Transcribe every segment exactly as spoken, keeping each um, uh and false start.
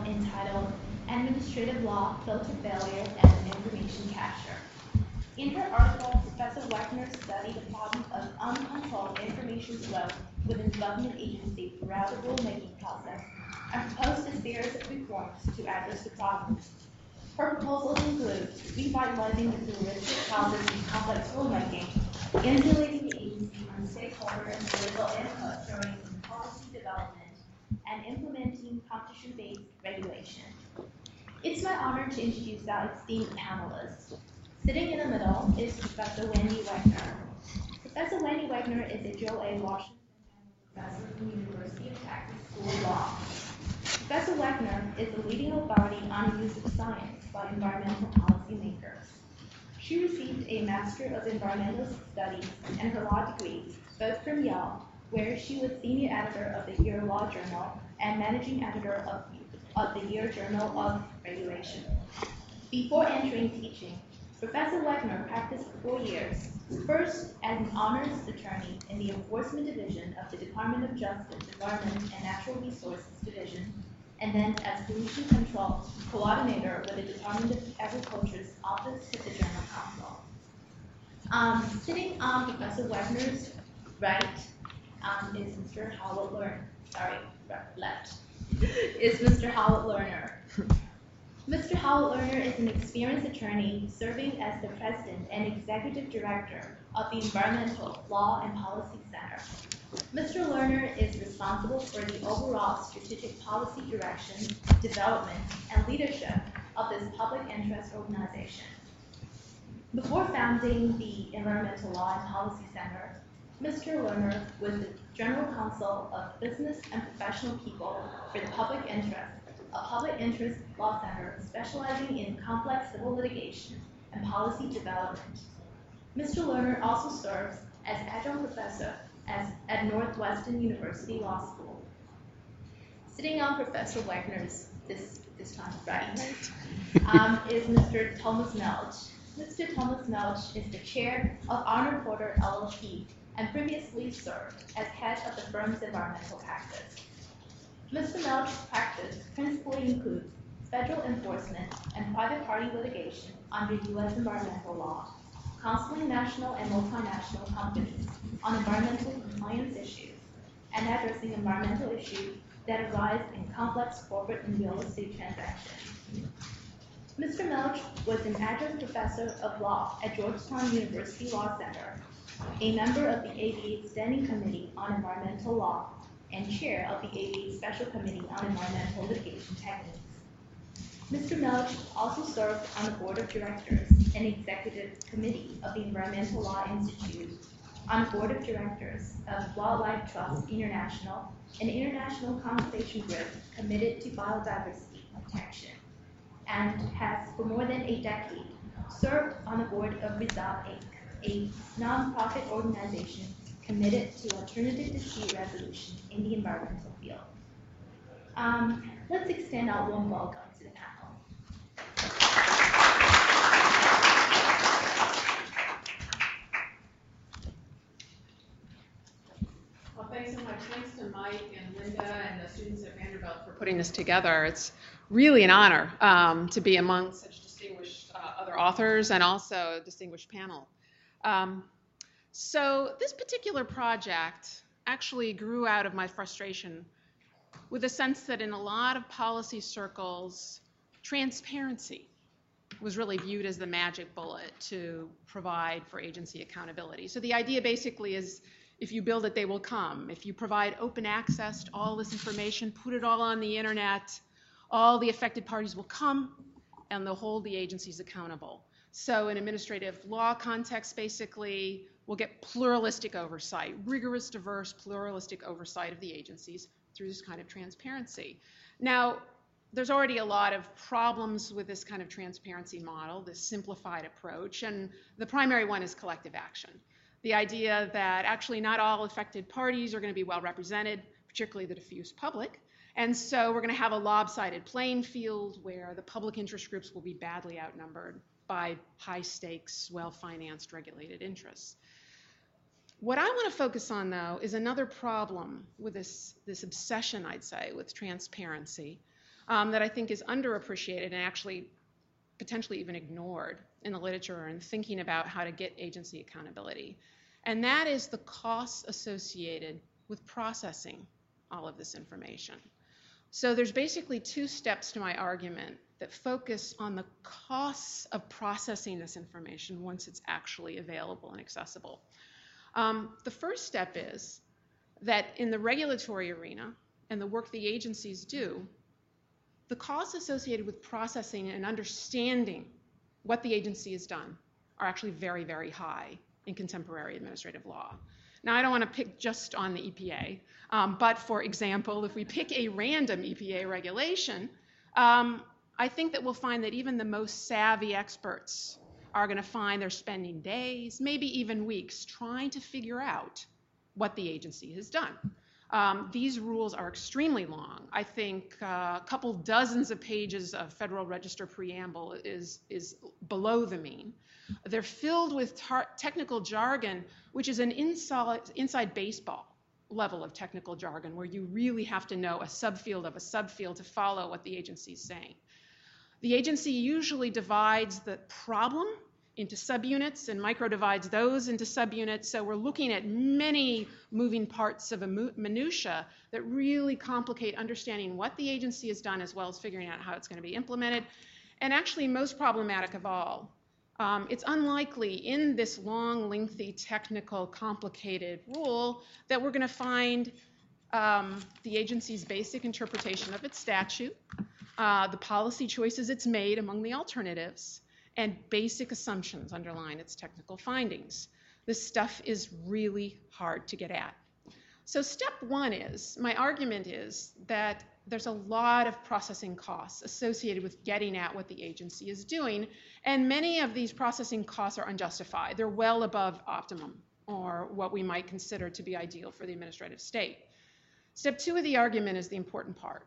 entitled Administrative Law, Filter Failure, and an Information Capture. In her article, Professor Wagner studied the problem of uncontrolled information flow within government agencies throughout the rulemaking process and proposed a series of reforms to address the problem. Her proposals include revitalizing the pluralistic process in complex rulemaking, insulating the agency from stakeholder and political input during policy development, and implementing competition-based regulation. It's my honor to introduce our esteemed panelists. Sitting in the middle is Professor Wendy Wagner. Professor Wendy Wagner is a Joe A. Washington Professor from the University of Texas School of Law. Professor Wagner is the leading authority on the use of science by environmental policymakers. She received a Master of Environmental Studies and her law degree, both from Yale, where she was senior editor of the Year Law Journal and managing editor of, of the Year Journal of Regulation. Before entering teaching, Professor Wagner practiced for four years, first as an honors attorney in the Enforcement Division of the Department of Justice, Environment and Natural Resources Division, and then as pollution control coordinator with the Department of Agriculture's Office of the General Counsel. Um, sitting on Professor Wagner's right um, is Mister Howard Lerner. Sorry, left is Mister Howard Lerner. Mister Howard Lerner is an experienced attorney serving as the president and executive director of the Environmental Law and Policy Center. Mister Lerner is responsible for the overall strategic policy direction, development, and leadership of this public interest organization. Before founding the Environmental Law and Policy Center, Mister Lerner was the General Counsel of Business and Professional People for the Public Interest, a public interest law center specializing in complex civil litigation and policy development. Mister Lerner also serves as adjunct professor as, at Northwestern University Law School. Sitting on Professor Wagner's this, this time right um, is Mister Thomas Melch. Mister Thomas Melch is the chair of Arnold Porter L L P and previously served as head of the firm's environmental practice. Mister Melch's practice principally includes federal enforcement and private party litigation under U S environmental law, counseling national and multinational companies on environmental compliance issues, and addressing environmental issues that arise in complex corporate and real estate transactions. Mister Melch was an adjunct professor of law at Georgetown University Law Center, a member of the A B A Standing Committee on Environmental Law, and chair of the A B A Special Committee on Environmental Litigation Techniques. Mister Melch also served on the board of directors and executive committee of the Environmental Law Institute, on the board of directors of Wildlife Trust International, an international conservation group committed to biodiversity protection, and has for more than a decade served on the board of Resolve Incorporated, a nonprofit organization committed to alternative dispute resolution in the environmental field. Um, let's extend our warm welcome to the panel. Well, thanks so much. Thanks to Mike and Linda and the students at Vanderbilt for putting this together. It's really an honor um, to be among such distinguished uh, other authors and also a distinguished panel. Um, So this particular project actually grew out of my frustration with the sense that in a lot of policy circles, transparency was really viewed as the magic bullet to provide for agency accountability. So the idea basically is if you build it, they will come. If you provide open access to all this information, put it all on the internet, all the affected parties will come and they'll hold the agencies accountable. So in administrative law context, basically, we'll get pluralistic oversight, rigorous, diverse, pluralistic oversight of the agencies through this kind of transparency. Now, there's already a lot of problems with this kind of transparency model, this simplified approach, and the primary one is collective action. The idea that actually not all affected parties are going to be well represented, particularly the diffuse public, and so we're going to have a lopsided playing field where the public interest groups will be badly outnumbered by high-stakes, well-financed, regulated interests. What I want to focus on, though, is another problem with this, this obsession, I'd say, with transparency, um, that I think is underappreciated and actually potentially even ignored in the literature and thinking about how to get agency accountability. And that is the costs associated with processing all of this information. So there's basically two steps to my argument that focus on the costs of processing this information once it's actually available and accessible. Um, the first step is that in the regulatory arena and the work the agencies do, the costs associated with processing and understanding what the agency has done are actually very, very high in contemporary administrative law. Now, I don't want to pick just on the E P A, um, but for example, if we pick a random E P A regulation, um, I think that we'll find that even the most savvy experts are going to find they're spending days, maybe even weeks, trying to figure out what the agency has done. Um, these rules are extremely long. I think uh, a couple dozens of pages of Federal Register preamble is, is below the mean. They're filled with tar- technical jargon, which is an inside, inside baseball level of technical jargon, where you really have to know a subfield of a subfield to follow what the agency is saying. The agency usually divides the problem into subunits and micro-divides those into subunits. So we're looking at many moving parts of a minutia that really complicate understanding what the agency has done as well as figuring out how it's going to be implemented. And actually, most problematic of all, um, it's unlikely in this long, lengthy, technical, complicated rule that we're going to find um, the agency's basic interpretation of its statute, uh, the policy choices it's made among the alternatives, and basic assumptions underlying its technical findings. This stuff is really hard to get at. So step one is, my argument is that there's a lot of processing costs associated with getting at what the agency is doing, and many of these processing costs are unjustified. They're well above optimum, or what we might consider to be ideal for the administrative state. Step two of the argument is the important part,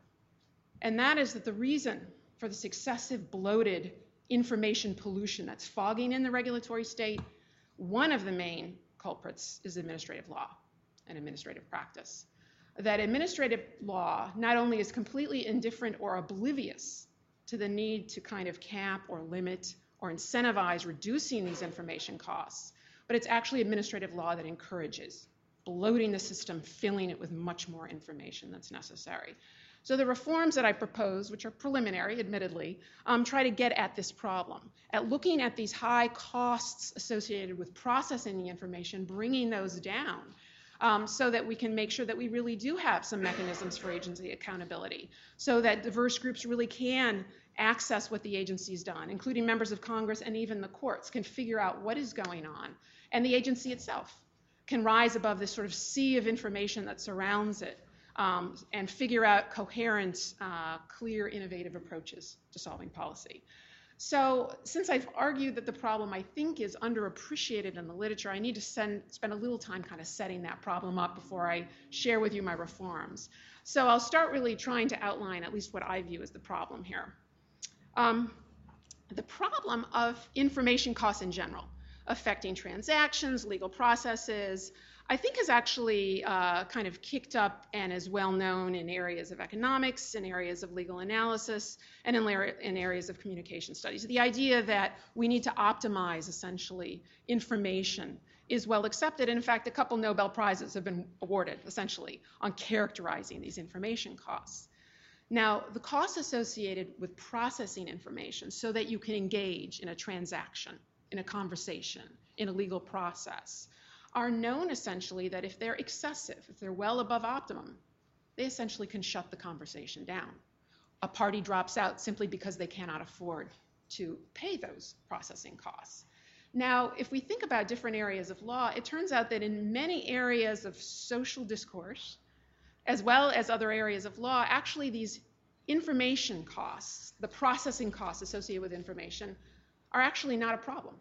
and that is that the reason for this excessive bloated information pollution that's fogging in the regulatory state, one of the main culprits is administrative law and administrative practice. That administrative law not only is completely indifferent or oblivious to the need to kind of cap or limit or incentivize reducing these information costs, but it's actually administrative law that encourages bloating the system, filling it with much more information that's necessary. So the reforms that I propose, which are preliminary, admittedly, um, try to get at this problem, at looking at these high costs associated with processing the information, bringing those down, um, so that we can make sure that we really do have some mechanisms for agency accountability, so that diverse groups really can access what the agency's done, including members of Congress and even the courts, can figure out what is going on, and the agency itself can rise above this sort of sea of information that surrounds it. Um, and figure out coherent, uh, clear, innovative approaches to solving policy. So since I've argued that the problem, I think, is underappreciated in the literature, I need to send, spend a little time kind of setting that problem up before I share with you my reforms. So I'll start really trying to outline at least what I view as the problem here. Um, the problem of information costs in general, affecting transactions, legal processes, I think is actually uh, kind of kicked up and is well known in areas of economics, in areas of legal analysis, and in, in areas of communication studies. The idea that we need to optimize, essentially, information is well accepted. And in fact, a couple Nobel Prizes have been awarded, essentially, on characterizing these information costs. Now, the costs associated with processing information so that you can engage in a transaction, in a conversation, in a legal process, are known essentially that if they're excessive, if they're well above optimum, they essentially can shut the conversation down. A party drops out simply because they cannot afford to pay those processing costs. Now, if we think about different areas of law, it turns out that in many areas of social discourse, as well as other areas of law, actually these information costs, the processing costs associated with information, are actually not a problem.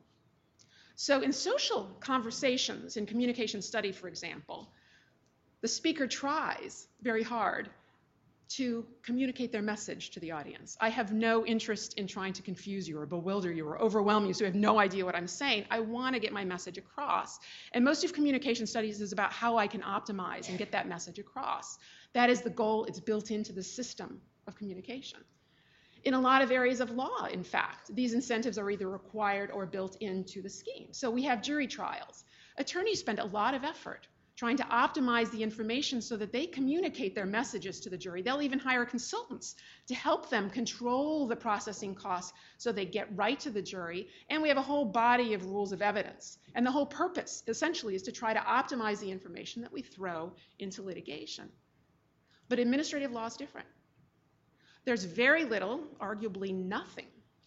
So in social conversations, in communication study, for example, the speaker tries very hard to communicate their message to the audience. I have no interest in trying to confuse you or bewilder you or overwhelm you so you have no idea what I'm saying. I want to get my message across. And most of communication studies is about how I can optimize and get that message across. That is the goal. It's built into the system of communication. In a lot of areas of law, in fact, these incentives are either required or built into the scheme. So we have jury trials. Attorneys spend a lot of effort trying to optimize the information so that they communicate their messages to the jury. They'll even hire consultants to help them control the processing costs so they get right to the jury. And we have a whole body of rules of evidence. And the whole purpose, essentially, is to try to optimize the information that we throw into litigation. But administrative law is different. There's very little, arguably nothing,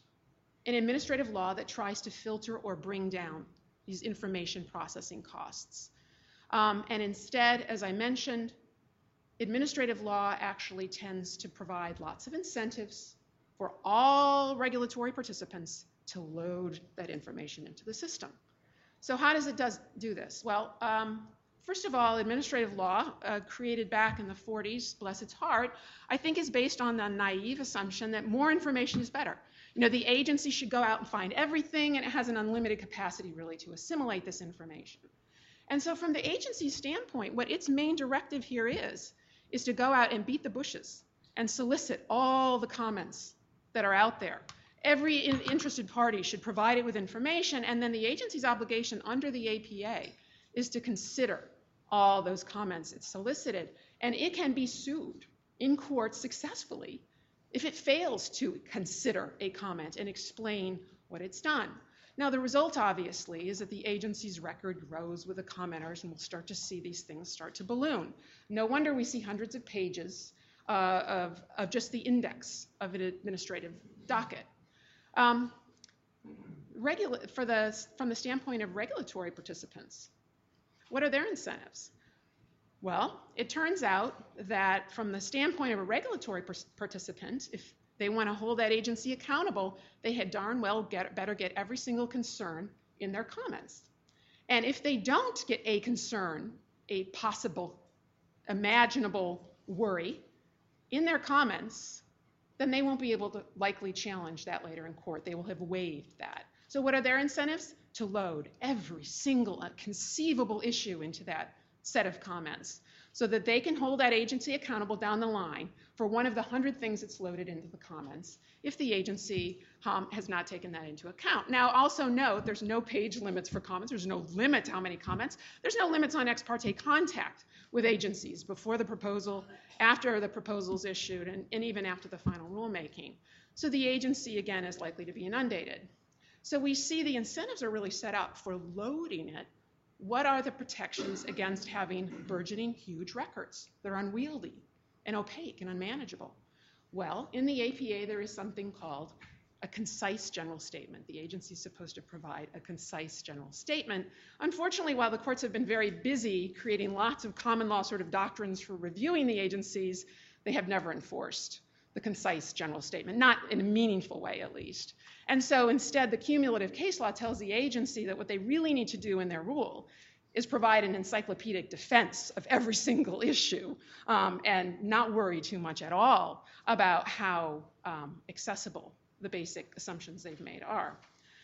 in administrative law that tries to filter or bring down these information processing costs. Um, and instead, as I mentioned, administrative law actually tends to provide lots of incentives for all regulatory participants to load that information into the system. So how does it does, do this? Well, um, first of all, administrative law, uh, created back in the forties, bless its heart, I think is based on the naive assumption that more information is better. You know, the agency should go out and find everything, and it has an unlimited capacity, really, to assimilate this information. And so from the agency's standpoint, what its main directive here is, is to go out and beat the bushes and solicit all the comments that are out there. Every in interested party should provide it with information, and then the agency's obligation under the A P A is to consider all those comments it's solicited. And it can be sued in court successfully if it fails to consider a comment and explain what it's done. Now, the result, obviously, is that the agency's record grows with the commenters, and we'll start to see these things start to balloon. No wonder we see hundreds of pages uh, of, of just the index of an administrative docket. Um, regula- for the, from the standpoint of regulatory participants, what are their incentives? Well, it turns out that from the standpoint of a regulatory per- participant, if they want to hold that agency accountable, they had darn well get, better get every single concern in their comments. And if they don't get a concern, a possible, imaginable worry in their comments, then they won't be able to likely challenge that later in court. They will have waived that. So what are their incentives? To load every single conceivable issue into that set of comments so that they can hold that agency accountable down the line for one of the hundred things that's loaded into the comments if the agency um, has not taken that into account. Now, also note there's no page limits for comments. There's no limit to how many comments. There's no limits on ex parte contact with agencies before the proposal, after the proposal is issued, and, and even after the final rulemaking. So the agency, again, is likely to be inundated. So we see the incentives are really set up for loading it. What are the protections against having burgeoning huge records that are unwieldy and opaque and unmanageable? Well, in the A P A, there is something called a concise general statement. The agency is supposed to provide a concise general statement. Unfortunately, while the courts have been very busy creating lots of common law sort of doctrines for reviewing the agencies, they have never enforced the concise general statement, not in a meaningful way at least. And so instead, the cumulative case law tells the agency that what they really need to do in their rule is provide an encyclopedic defense of every single issue um, and not worry too much at all about how um, accessible the basic assumptions they've made are.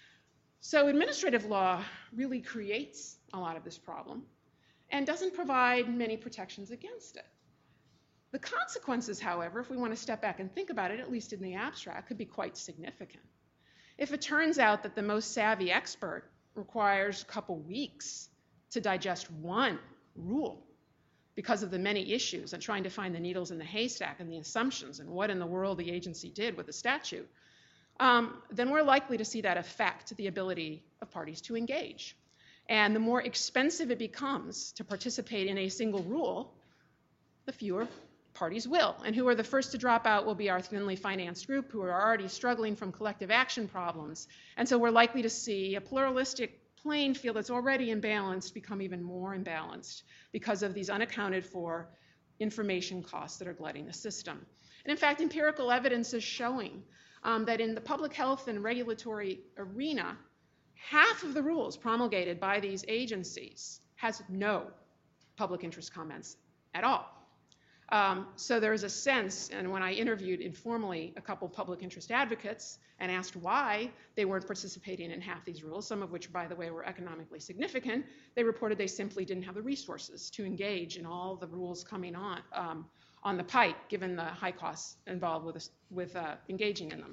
So administrative law really creates a lot of this problem and doesn't provide many protections against it. The consequences, however, if we want to step back and think about it, at least in the abstract, could be quite significant. If it turns out that the most savvy expert requires a couple weeks to digest one rule because of the many issues and trying to find the needles in the haystack and the assumptions and what in the world the agency did with the statute, um, then we're likely to see that affect the ability of parties to engage. And the more expensive it becomes to participate in a single rule, the fewer parties will. And who are the first to drop out will be our thinly financed group who are already struggling from collective action problems. And so we're likely to see a pluralistic playing field that's already imbalanced become even more imbalanced because of these unaccounted for information costs that are glutting the system. And in fact, empirical evidence is showing um, that in the public health and regulatory arena, half of the rules promulgated by these agencies has no public interest comments at all. Um, so there is a sense, and when I interviewed informally a couple public interest advocates and asked why they weren't participating in half these rules, some of which, by the way, were economically significant, they reported they simply didn't have the resources to engage in all the rules coming on um, on the pike, given the high costs involved with, with uh, engaging in them.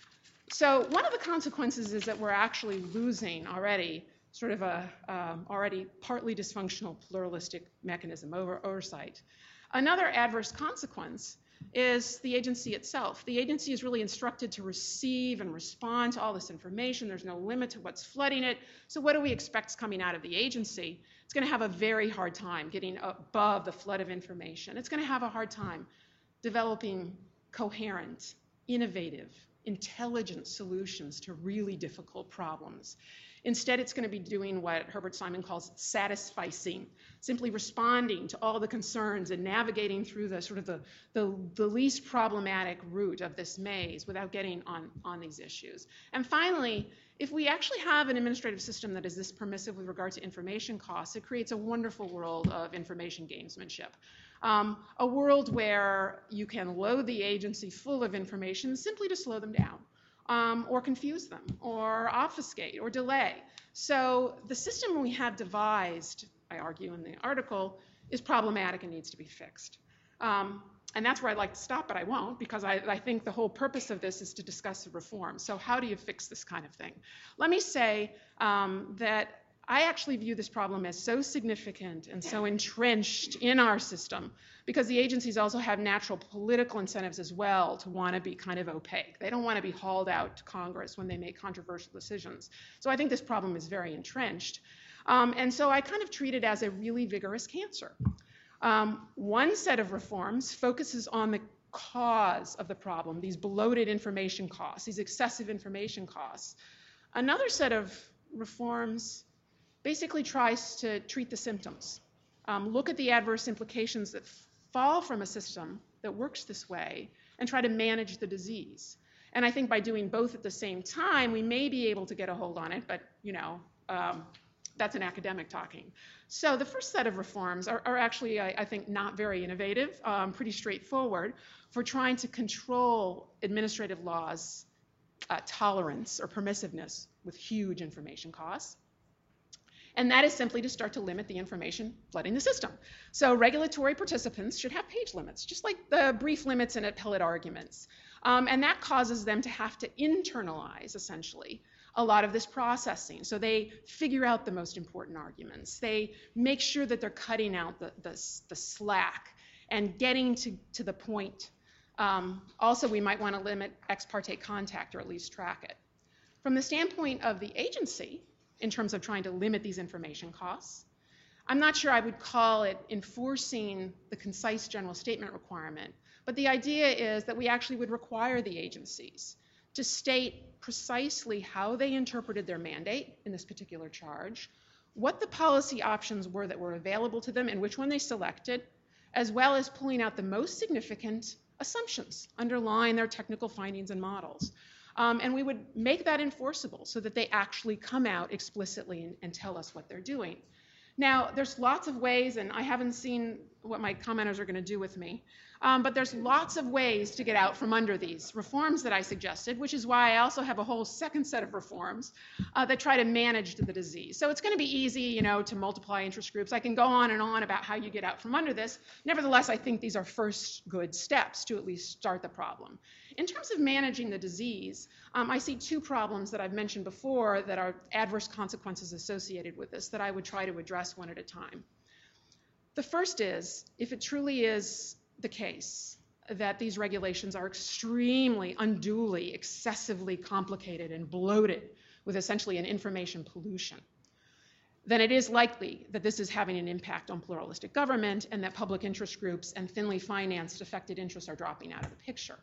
So one of the consequences is that we're actually losing already sort of a um, already partly dysfunctional pluralistic mechanism over oversight. Another adverse consequence is the agency itself. The agency is really instructed to receive and respond to all this information. There's no limit to what's flooding it. So what do we expect coming out of the agency? It's going to have a very hard time getting above the flood of information. It's going to have a hard time developing coherent, innovative, intelligent solutions to really difficult problems. Instead, it's going to be doing what Herbert Simon calls satisficing, simply responding to all the concerns and navigating through the sort of the, the, the least problematic route of this maze without getting on, on these issues. And finally, if we actually have an administrative system that is this permissive with regard to information costs, it creates a wonderful world of information gamesmanship. Um, a world where you can load the agency full of information simply to slow them down. Um, or confuse them, or obfuscate, or delay. So the system we have devised, I argue in the article, is problematic and needs to be fixed. Um, and that's where I'd like to stop, but I won't, because I, I think the whole purpose of this is to discuss the reform. So how do you fix this kind of thing? Let me say um, that I actually view this problem as so significant and so entrenched in our system because the agencies also have natural political incentives as well to want to be kind of opaque. They don't want to be hauled out to Congress when they make controversial decisions. So I think this problem is very entrenched. Um, and so I kind of treat it as a really vigorous cancer. Um, one set of reforms focuses on the cause of the problem, these bloated information costs, these excessive information costs. Another set of reforms basically tries to treat the symptoms, um, look at the adverse implications that fall from a system that works this way, and try to manage the disease. And I think by doing both at the same time, we may be able to get a hold on it, but you know, um, that's an academic talking. So the first set of reforms are, are actually, I, I think, not very innovative, um, pretty straightforward for trying to control administrative laws' uh, tolerance or permissiveness with huge information costs. And that is simply to start to limit the information flooding the system. So regulatory participants should have page limits, just like the brief limits in appellate arguments. Um, and that causes them to have to internalize, essentially, a lot of this processing. So they figure out the most important arguments. They make sure that they're cutting out the, the, the slack and getting to, to the point. Um, also, we might want to limit ex parte contact or at least track it. From the standpoint of the agency, in terms of trying to limit these information costs, I'm not sure I would call it enforcing the concise general statement requirement, but the idea is that we actually would require the agencies to state precisely how they interpreted their mandate in this particular charge, what the policy options were that were available to them and which one they selected, as well as pulling out the most significant assumptions underlying their technical findings and models. Um, and we would make that enforceable so that they actually come out explicitly and, and tell us what they're doing. Now, there's lots of ways, and I haven't seen what my commenters are going to do with me, um, but there's lots of ways to get out from under these reforms that I suggested, which is why I also have a whole second set of reforms uh, that try to manage the disease. So it's going to be easy, you know, to multiply interest groups. I can go on and on about how you get out from under this. Nevertheless, I think these are first good steps to at least start the problem. In terms of managing the disease, um, I see two problems that I've mentioned before that are adverse consequences associated with this that I would try to address one at a time. The first is, if it truly is the case that these regulations are extremely, unduly, excessively complicated and bloated with essentially an information pollution, then it is likely that this is having an impact on pluralistic government and that public interest groups and thinly financed affected interests are dropping out of the picture.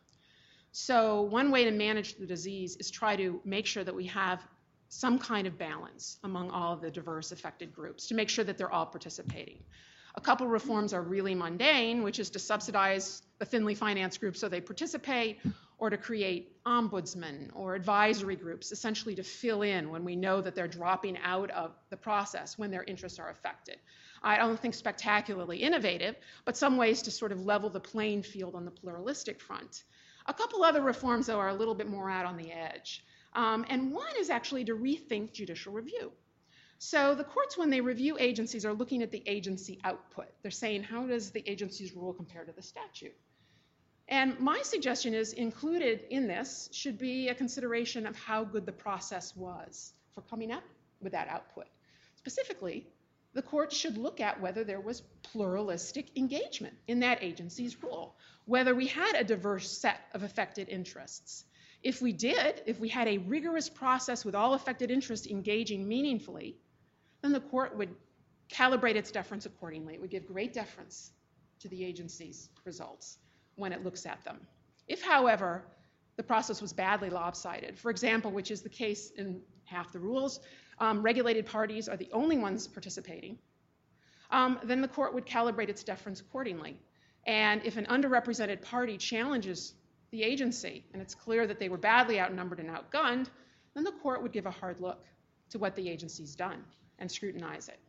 So one way to manage the disease is try to make sure that we have some kind of balance among all of the diverse affected groups to make sure that they're all participating. A couple reforms are really mundane, which is to subsidize the thinly financed groups so they participate, or to create ombudsmen or advisory groups, essentially to fill in when we know that they're dropping out of the process when their interests are affected. I don't think spectacularly innovative, but some ways to sort of level the playing field on the pluralistic front. A couple other reforms, though, are a little bit more out on the edge. Um, and one is actually to rethink judicial review. So the courts, when they review agencies, are looking at the agency output. They're saying, how does the agency's rule compare to the statute? And my suggestion is included in this should be a consideration of how good the process was for coming up with that output. Specifically, the court should look at whether there was pluralistic engagement in that agency's rule, whether we had a diverse set of affected interests. If we did, if we had a rigorous process with all affected interests engaging meaningfully, then the court would calibrate its deference accordingly. It would give great deference to the agency's results when it looks at them. If, however, the process was badly lopsided, for example, which is the case in half the rules, um, regulated parties are the only ones participating, um, then the court would calibrate its deference accordingly. And if an underrepresented party challenges the agency, and it's clear that they were badly outnumbered and outgunned, then the court would give a hard look to what the agency's done and scrutinize it.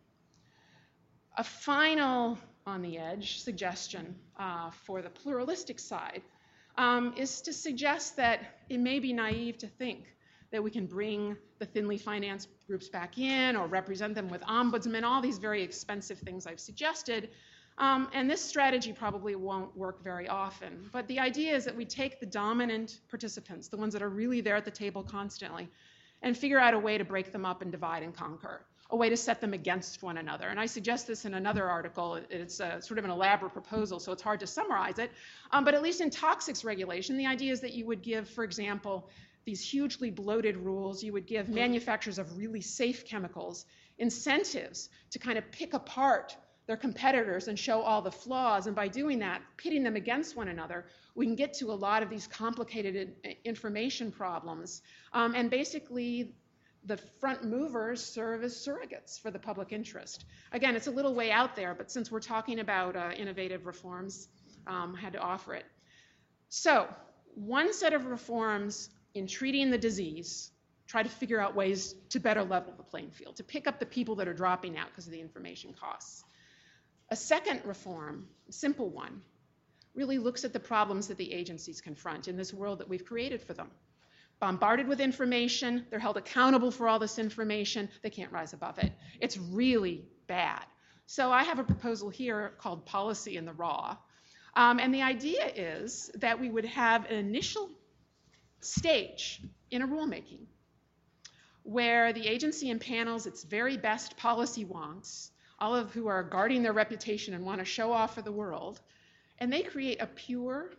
A final on the edge suggestion uh, for the pluralistic side um, is to suggest that it may be naive to think that we can bring the thinly financed groups back in or represent them with ombudsmen, all these very expensive things I've suggested. Um, and this strategy probably won't work very often. But the idea is that we take the dominant participants, the ones that are really there at the table constantly, and figure out a way to break them up and divide and conquer, a way to set them against one another. And I suggest this in another article. It's a, sort of an elaborate proposal, so it's hard to summarize it. Um, but at least in toxics regulation, the idea is that you would give, for example, these hugely bloated rules, you would give manufacturers of really safe chemicals incentives to kind of pick apart their competitors and show all the flaws. And by doing that, pitting them against one another, we can get to a lot of these complicated information problems. Um, and basically, the front movers serve as surrogates for the public interest. Again, it's a little way out there, but since we're talking about uh, innovative reforms, um, I had to offer it. So, one set of reforms in treating the disease, try to figure out ways to better level the playing field, to pick up the people that are dropping out because of the information costs. A second reform, a simple one, really looks at the problems that the agencies confront in this world that we've created for them. Bombarded with information, they're held accountable for all this information, they can't rise above it. It's really bad. So I have a proposal here called Policy in the Raw. Um, and the idea is that we would have an initial stage in a rulemaking where the agency impanels its very best policy wonks, all of who are guarding their reputation and want to show off for the world, and they create a pure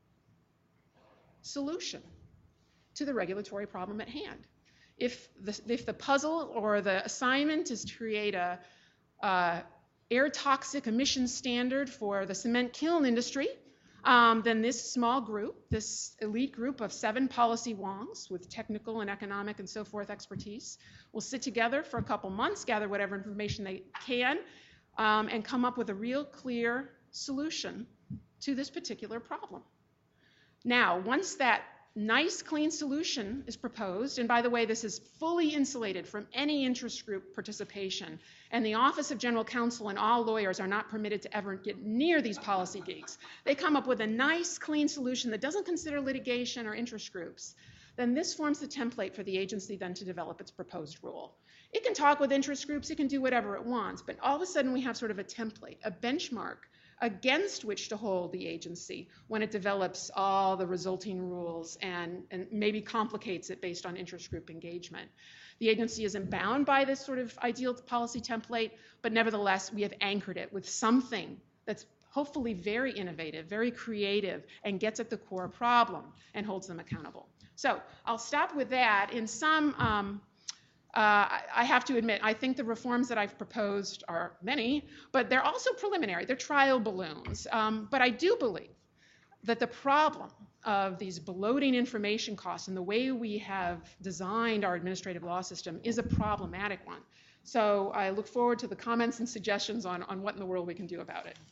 solution to the regulatory problem at hand. If the, if the puzzle or the assignment is to create a, a air toxic emissions standard for the cement kiln industry, um, then this small group, this elite group of seven policy wonks with technical and economic and so forth expertise, will sit together for a couple months, gather whatever information they can, um, and come up with a real clear solution to this particular problem. Now, once that nice, clean solution is proposed, and by the way, this is fully insulated from any interest group participation, and the Office of General Counsel and all lawyers are not permitted to ever get near these policy geeks. They come up with a nice, clean solution that doesn't consider litigation or interest groups. Then this forms the template for the agency then to develop its proposed rule. It can talk with interest groups, it can do whatever it wants, but all of a sudden we have sort of a template, a benchmark against which to hold the agency when it develops all the resulting rules and, and maybe complicates it based on interest group engagement. The agency isn't bound by this sort of ideal policy template, but nevertheless, we have anchored it with something that's hopefully very innovative, very creative, and gets at the core problem and holds them accountable. So I'll stop with that. In some, um, Uh, I have to admit, I think the reforms that I've proposed are many, but they're also preliminary. They're trial balloons. Um, but I do believe that the problem of these bloating information costs and the way we have designed our administrative law system is a problematic one. So I look forward to the comments and suggestions on, on what in the world we can do about it.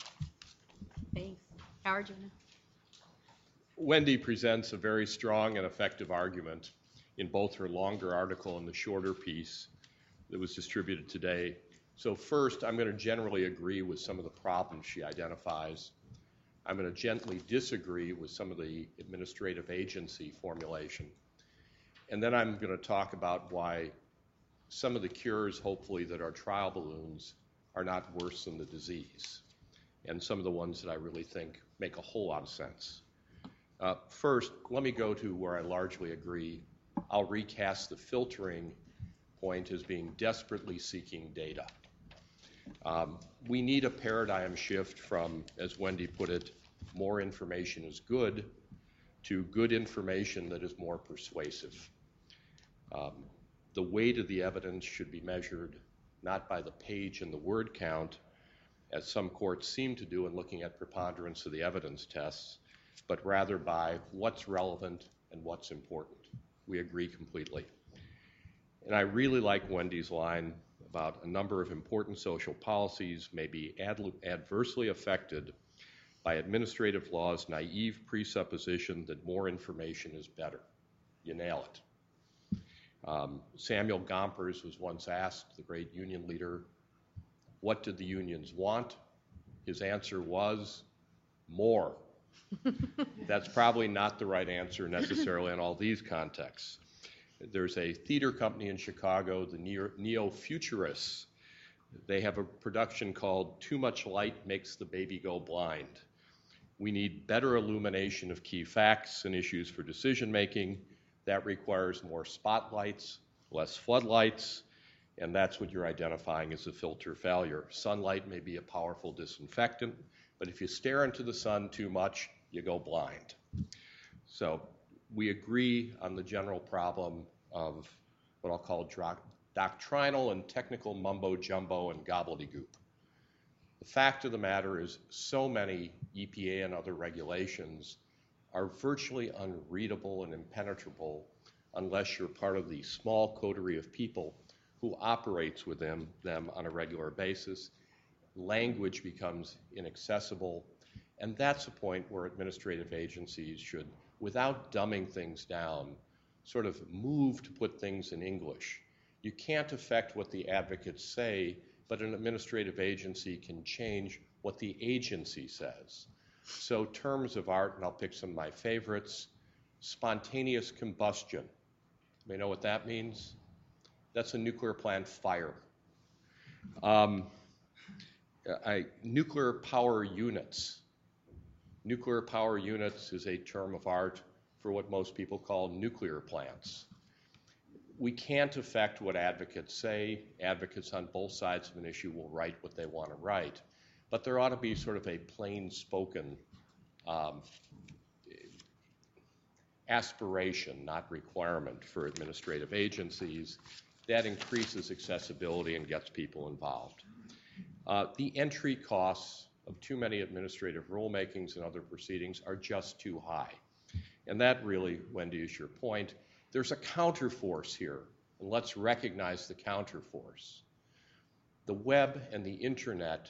Thanks. Howard, Jonah. Wendy presents a very strong and effective argument in both her longer article and the shorter piece that was distributed today. So first, I'm going to generally agree with some of the problems she identifies. I'm going to gently disagree with some of the administrative agency formulation. And then I'm going to talk about why some of the cures, hopefully, that are trial balloons are not worse than the disease, and some of the ones that I really think make a whole lot of sense. Uh, first, let me go to where I largely agree. I'll recast the filtering point as being desperately seeking data. Um, we need a paradigm shift from, as Wendy put it, more information is good, to good information that is more persuasive. Um, the weight of the evidence should be measured not by the page and the word count, as some courts seem to do in looking at preponderance of the evidence tests, but rather by what's relevant and what's important. We agree completely. And I really like Wendy's line about a number of important social policies may be ad adversely affected by administrative law's naive presupposition that more information is better. You nail it. Um, Samuel Gompers was once asked, the great union leader, what did the unions want? His answer was, more. That's probably not the right answer necessarily in all these contexts. There's a theater company in Chicago, the Neo-Futurists. They have a production called Too Much Light Makes the Baby Go Blind. We need better illumination of key facts and issues for decision making. That requires more spotlights, less floodlights, and that's what you're identifying as a filter failure. Sunlight may be a powerful disinfectant, but if you stare into the sun too much, you go blind. So we agree on the general problem of what I'll call doctrinal and technical mumbo-jumbo and gobbledygook. The fact of the matter is so many E P A and other regulations are virtually unreadable and impenetrable unless you're part of the small coterie of people who operates within them on a regular basis. Language becomes inaccessible, and that's a point where administrative agencies should, without dumbing things down, sort of move to put things in English. You can't affect what the advocates say, but an administrative agency can change what the agency says. So terms of art, and I'll pick some of my favorites, spontaneous combustion. You may know what that means? That's a nuclear plant fire. Um, I, nuclear power units. Nuclear power units is a term of art for what most people call nuclear plants. We can't affect what advocates say. Advocates on both sides of an issue will write what they want to write. But there ought to be sort of a plain-spoken um, aspiration, not requirement, for administrative agencies. That increases accessibility and gets people involved. Uh, the entry costs of too many administrative rulemakings and other proceedings are just too high. And that really, Wendy, is your point. There's a counterforce here, and let's recognize the counterforce. The web and the internet,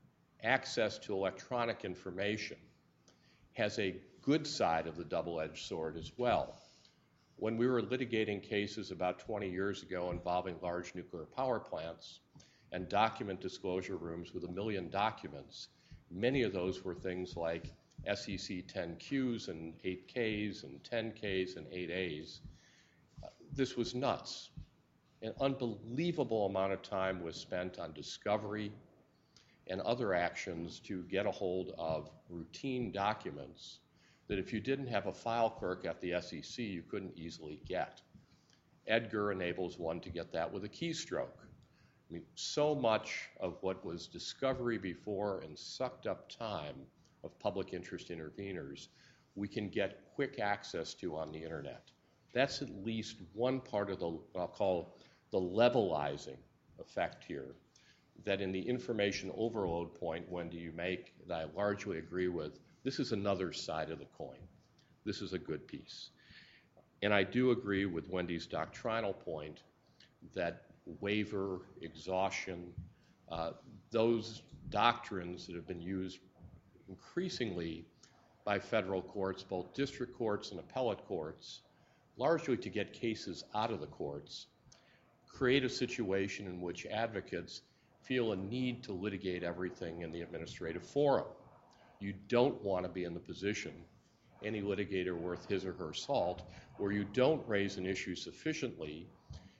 access to electronic information, has a good side of the double-edged sword as well. When we were litigating cases about twenty years ago involving large nuclear power plants and document disclosure rooms with a million documents, many of those were things like S E C ten Qs and eight Ks and ten Ks and eight As. Uh, this was nuts. An unbelievable amount of time was spent on discovery and other actions to get a hold of routine documents that if you didn't have a file clerk at the S E C, you couldn't easily get. Edgar enables one to get that with a keystroke. I mean, so much of what was discovery before and sucked up time of public interest interveners, we can get quick access to on the internet. That's at least one part of the, what I'll call the levelizing effect here, that in the information overload point, Wendy, you make, that I largely agree with, this is another side of the coin. This is a good piece. And I do agree with Wendy's doctrinal point that waiver, exhaustion, uh, those doctrines that have been used increasingly by federal courts, both district courts and appellate courts, largely to get cases out of the courts, create a situation in which advocates feel a need to litigate everything in the administrative forum. You don't want to be in the position, any litigator worth his or her salt, where you don't raise an issue sufficiently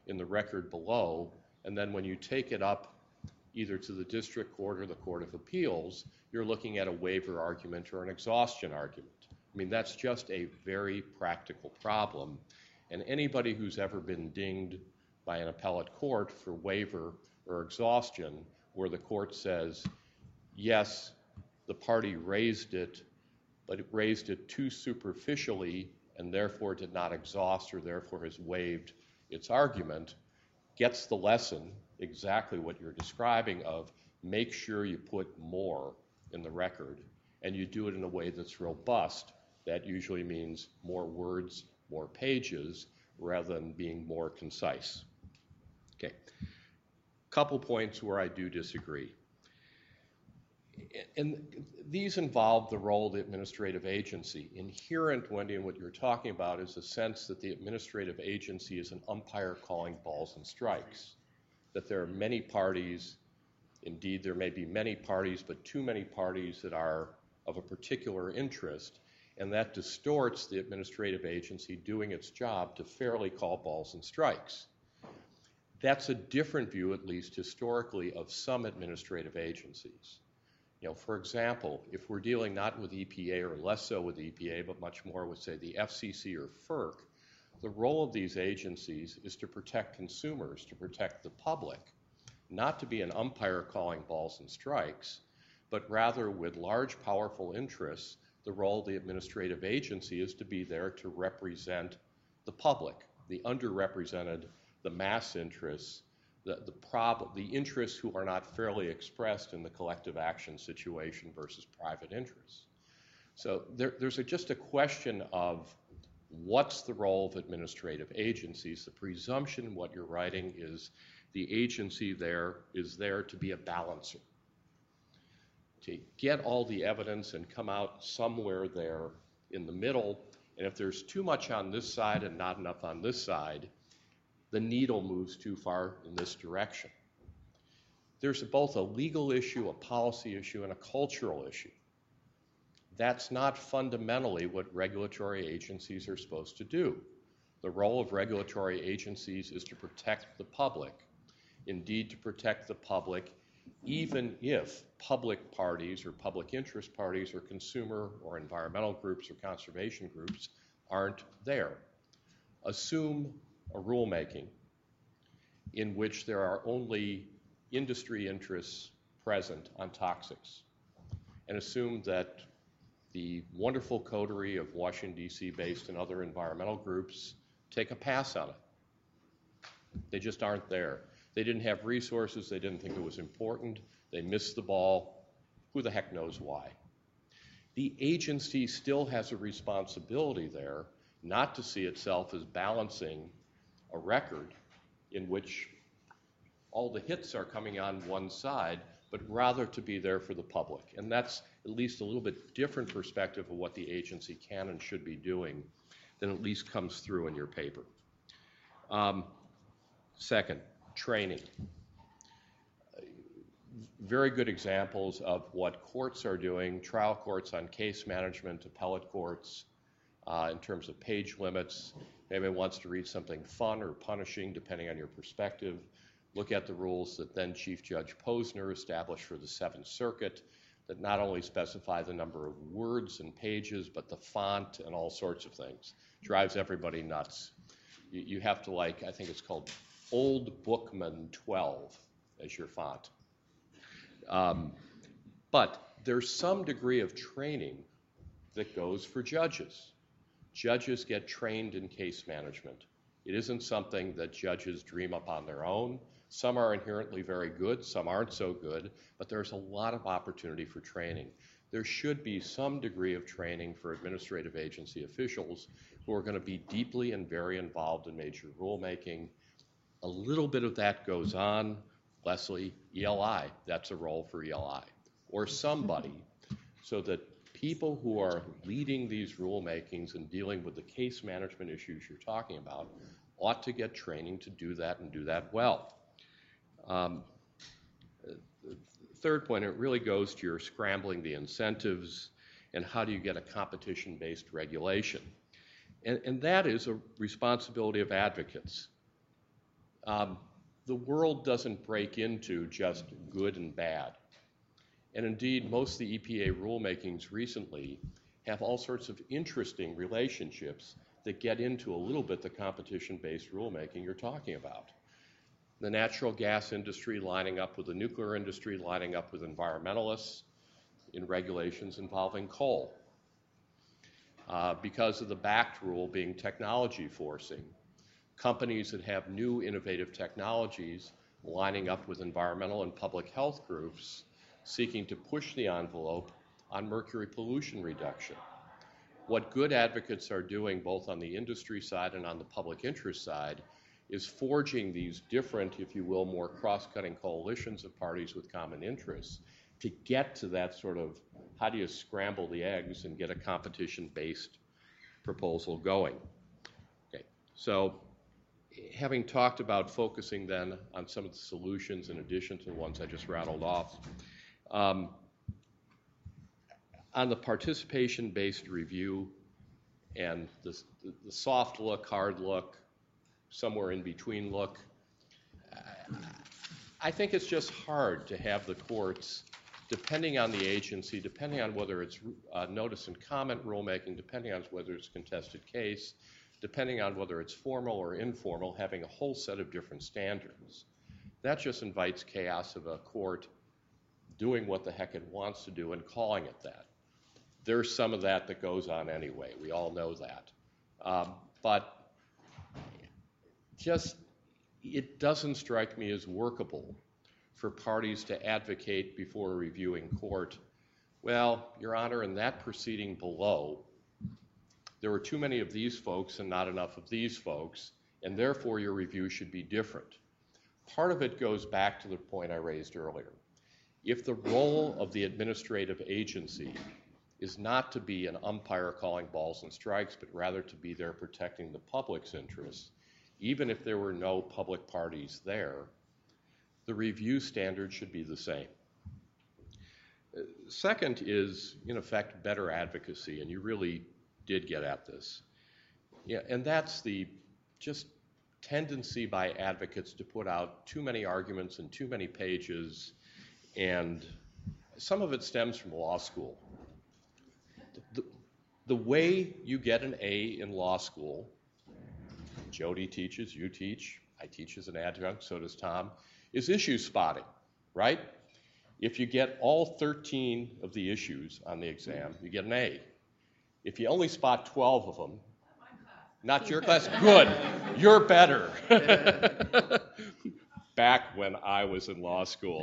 in the record below, and then when you take it up either to the district court or the Court of Appeals, you're looking at a waiver argument or an exhaustion argument. I mean, that's just a very practical problem, and anybody who's ever been dinged by an appellate court for waiver or exhaustion, where the court says, yes, the party raised it, but it raised it too superficially and therefore did not exhaust or therefore has waived its argument, gets the lesson, exactly what you're describing, of make sure you put more in the record and you do it in a way that's robust. That usually means more words, more pages, rather than being more concise. Okay, couple points where I do disagree. And these involve the role of the administrative agency. Inherent, Wendy, in what you're talking about is a sense that the administrative agency is an umpire calling balls and strikes, that there are many parties, indeed there may be many parties, but too many parties that are of a particular interest, and that distorts the administrative agency doing its job to fairly call balls and strikes. That's a different view, at least historically, of some administrative agencies. You know, for example, if we're dealing not with E P A or less so with E P A, but much more with, say, the F C C or FERC, the role of these agencies is to protect consumers, to protect the public, not to be an umpire calling balls and strikes, but rather with large, powerful interests, the role of the administrative agency is to be there to represent the public, the underrepresented, the mass interests, the, the, prob the interests who are not fairly expressed in the collective action situation versus private interests. So there, there's a, just a question of what's the role of administrative agencies. The presumption in what you're writing is the agency there is there to be a balancer, to get all the evidence and come out somewhere there in the middle, and if there's too much on this side and not enough on this side, the needle moves too far in this direction. There's both a legal issue, a policy issue, and a cultural issue. That's not fundamentally what regulatory agencies are supposed to do. The role of regulatory agencies is to protect the public, indeed to protect the public even if public parties or public interest parties or consumer or environmental groups or conservation groups aren't there. Assume a rulemaking in which there are only industry interests present on toxics, and assume that the wonderful coterie of Washington, D C based and other environmental groups take a pass on it. They just aren't there. They didn't have resources, they didn't think it was important, they missed the ball, who the heck knows why. The agency still has a responsibility there not to see itself as balancing a record in which all the hits are coming on one side, but rather to be there for the public. And that's at least a little bit different perspective of what the agency can and should be doing than at least comes through in your paper. Um, second, training. Very good examples of what courts are doing, trial courts on case management, appellate courts, uh, in terms of page limits. Maybe wants to read something fun or punishing, depending on your perspective. Look at the rules that then Chief Judge Posner established for the Seventh Circuit that not only specify the number of words and pages, but the font and all sorts of things. Drives everybody nuts. You, you have to, like, I think it's called Old Bookman twelve as your font. Um, but there's some degree of training that goes for judges. Judges get trained in case management. It isn't something that judges dream up on their own. Some are inherently very good, some aren't so good, but there's a lot of opportunity for training. There should be some degree of training for administrative agency officials who are going to be deeply and very involved in major rulemaking. A little bit of that goes on. Leslie, E L I, that's a role for E L I, or somebody, so that people who are leading these rulemakings and dealing with the case management issues you're talking about ought to get training to do that and do that well. Um, third point, it really goes to your scrambling the incentives and how do you get a competition-based regulation. And, and that is a responsibility of advocates. Um, the world doesn't break into just good and bad. And indeed, most of the E P A rulemakings recently have all sorts of interesting relationships that get into a little bit the competition-based rulemaking you're talking about. The natural gas industry lining up with the nuclear industry, lining up with environmentalists in regulations involving coal. Uh, because of the BACT rule being technology forcing, companies that have new innovative technologies lining up with environmental and public health groups seeking to push the envelope on mercury pollution reduction. What good advocates are doing both on the industry side and on the public interest side is forging these different, if you will, more cross-cutting coalitions of parties with common interests to get to that sort of how do you scramble the eggs and get a competition-based proposal going. Okay, so having talked about focusing then on some of the solutions in addition to the ones I just rattled off, um, on the participation-based review and the, the, the soft look, hard look, somewhere in between look, I think it's just hard to have the courts, depending on the agency, depending on whether it's uh, notice and comment rulemaking, depending on whether it's contested case, depending on whether it's formal or informal, having a whole set of different standards. That just invites chaos of a court doing what the heck it wants to do and calling it that. There's some of that that goes on anyway. We all know that. Um, but just, it doesn't strike me as workable for parties to advocate before a reviewing court, well, Your Honor, in that proceeding below, there were too many of these folks and not enough of these folks, and therefore your review should be different. Part of it goes back to the point I raised earlier. If the role of the administrative agency is not to be an umpire calling balls and strikes, but rather to be there protecting the public's interests, even if there were no public parties there, the review standard should be the same. Second is, in effect, better advocacy, and you really did get at this. Yeah, and that's the just tendency by advocates to put out too many arguments and too many pages, and some of it stems from law school. The, the way you get an A in law school, Jody teaches, you teach, I teach as an adjunct, so does Tom, is issue spotting, right? If you get all thirteen of the issues on the exam, you get an A. If you only spot twelve of them, not your class, good, you're better. Back when I was in law school.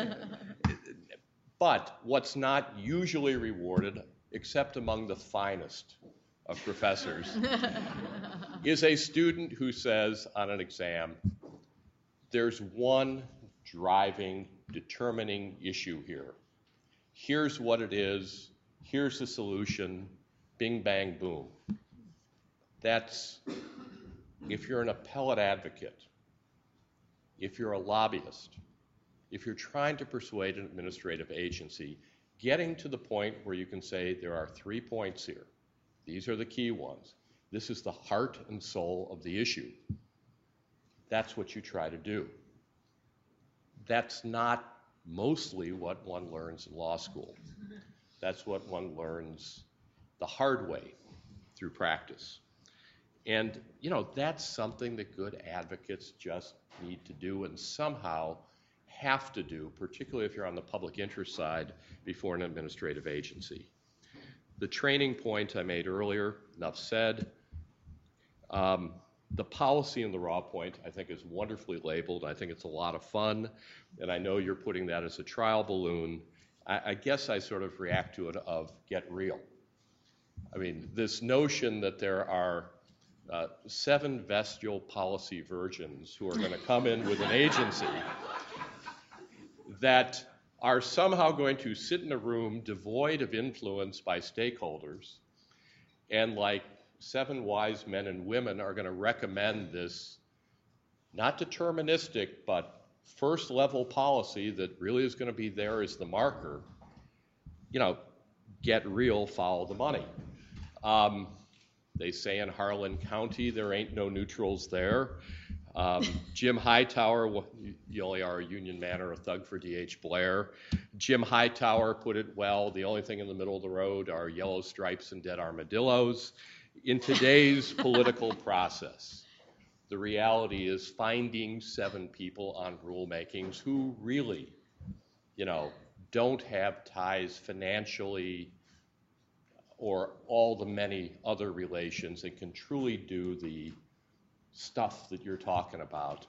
But what's not usually rewarded, except among the finest of professors, is a student who says on an exam, there's one driving, determining issue here. Here's what it is, here's the solution, bing, bang, boom. That's, if you're an appellate advocate, if you're a lobbyist, if you're trying to persuade an administrative agency, getting to the point where you can say there are three points here. These are the key ones. This is the heart and soul of the issue. That's what you try to do. That's not mostly what one learns in law school. That's what one learns the hard way through practice. And, you know, that's something that good advocates just need to do and somehow have to do, particularly if you're on the public interest side before an administrative agency. The training point I made earlier, enough said. Um, the policy in the raw point, I think, is wonderfully labeled. I think it's a lot of fun, and I know you're putting that as a trial balloon. I, I guess I sort of react to it of get real. I mean, this notion that there are uh, seven vestial policy virgins who are going to come in with an agency that are somehow going to sit in a room devoid of influence by stakeholders and like seven wise men and women are going to recommend this not deterministic but first level policy that really is going to be there as the marker, you know, get real, follow the money. Um, they say in Harlan County there ain't no neutrals there. Um, Jim Hightower, wa- you- you only are a Union man or a thug for D H Blair. Jim Hightower put it well, the only thing in the middle of the road are yellow stripes and dead armadillos. In today's political process, the reality is finding seven people on rulemakings who really, you know, don't have ties financially or all the many other relations and can truly do the stuff that you're talking about.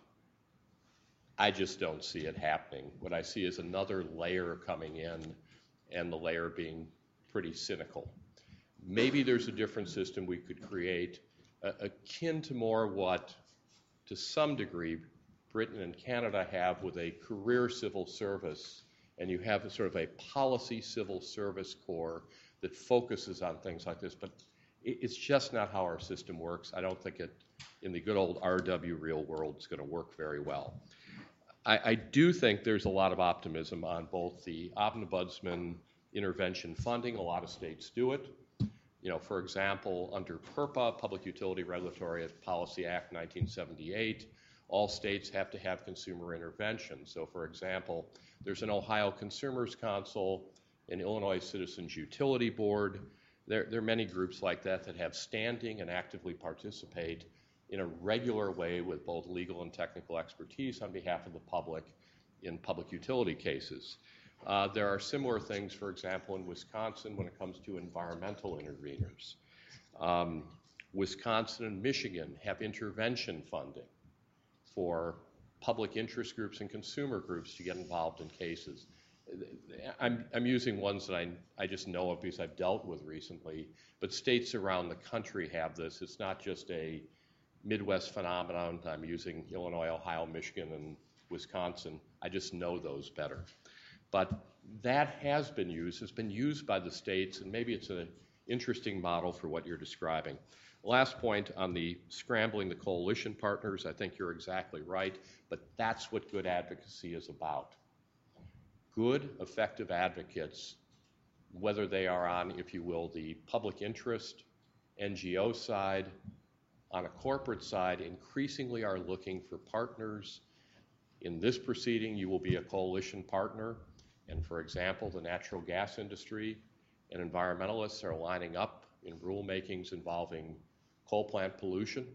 I just don't see it happening. What I see is another layer coming in, and the layer being pretty cynical. Maybe there's a different system we could create, uh, akin to more what, to some degree, Britain and Canada have with a career civil service, and you have a sort of a policy civil service corps that focuses on things like this. But it, it's just not how our system works. I don't think it, in the good old R W real world, is going to work very well. I, I do think there's a lot of optimism on both the ombudsman intervention funding. A lot of states do it. You know, for example, under PURPA, Public Utility Regulatory Policy Act nineteen seventy-eight, all states have to have consumer intervention. So, for example, there's an Ohio Consumers Council, an Illinois Citizens Utility Board. There, there are many groups like that that have standing and actively participate in a regular way with both legal and technical expertise on behalf of the public in public utility cases. Uh, there are similar things, for example, in Wisconsin when it comes to environmental interveners. Um, Wisconsin and Michigan have intervention funding for public interest groups and consumer groups to get involved in cases. I'm, I'm using ones that I, I just know of because I've dealt with recently, but states around the country have this. It's not just a Midwest phenomenon. I'm using Illinois, Ohio, Michigan, and Wisconsin. I just know those better. But that has been used, has been used by the states, and maybe it's an interesting model for what you're describing. Last point on the scrambling the coalition partners, I think you're exactly right, but that's what good advocacy is about. Good, effective advocates, whether they are on, if you will, the public interest, N G O side, on a corporate side, increasingly are looking for partners. In this proceeding, you will be a coalition partner. And for example, the natural gas industry and environmentalists are lining up in rulemakings involving coal plant pollution,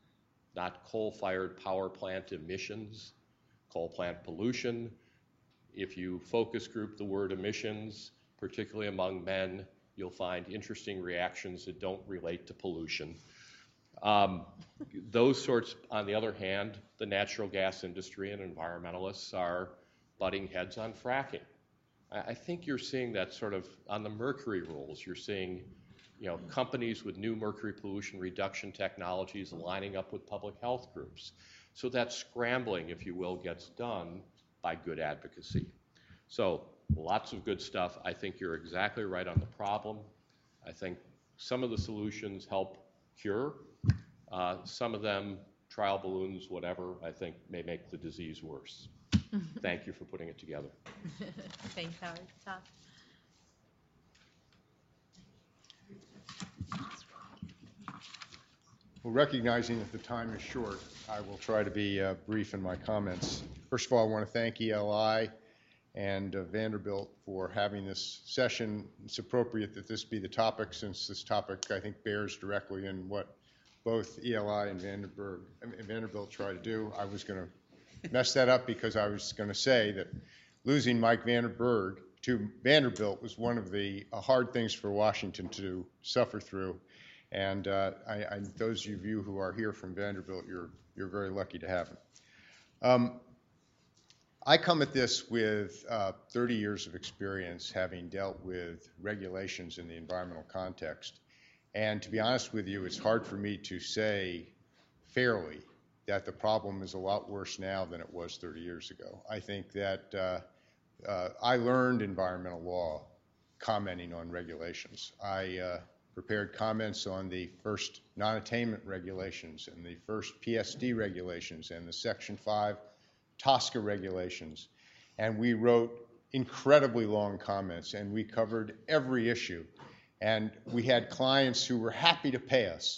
not coal-fired power plant emissions, coal plant pollution. If you focus group the word emissions, particularly among men, you'll find interesting reactions that don't relate to pollution. Um, those sorts, on the other hand, the natural gas industry and environmentalists are butting heads on fracking. I, I think you're seeing that sort of on the mercury rules. You're seeing, you know, companies with new mercury pollution reduction technologies lining up with public health groups. So that scrambling, if you will, gets done by good advocacy. So lots of good stuff. I think you're exactly right on the problem. I think some of the solutions help cure. Uh, some of them, trial balloons, whatever, I think may make the disease worse. Thank you for putting it together. Thanks, Howard. Todd? Well, recognizing that the time is short, I will try to be uh, brief in my comments. First of all, I want to thank E L I and uh, Vanderbilt for having this session. It's appropriate that this be the topic, since this topic, I think, bears directly in what both E L I and Vanderbilt, Vanderbilt try to do. I was going to mess that up because I was going to say that losing Mike Vanderberg to Vanderbilt was one of the uh, hard things for Washington to suffer through. And uh, I, I, those of you who are here from Vanderbilt, you're, you're very lucky to have him. Um, I come at this with uh, thirty years of experience having dealt with regulations in the environmental context. And to be honest with you, it's hard for me to say fairly that the problem is a lot worse now than it was thirty years ago. I think that uh, uh, I learned environmental law commenting on regulations. I uh, prepared comments on the first non-attainment regulations and the first P S D regulations and the Section five TSCA regulations. And we wrote incredibly long comments, and we covered every issue. And we had clients who were happy to pay us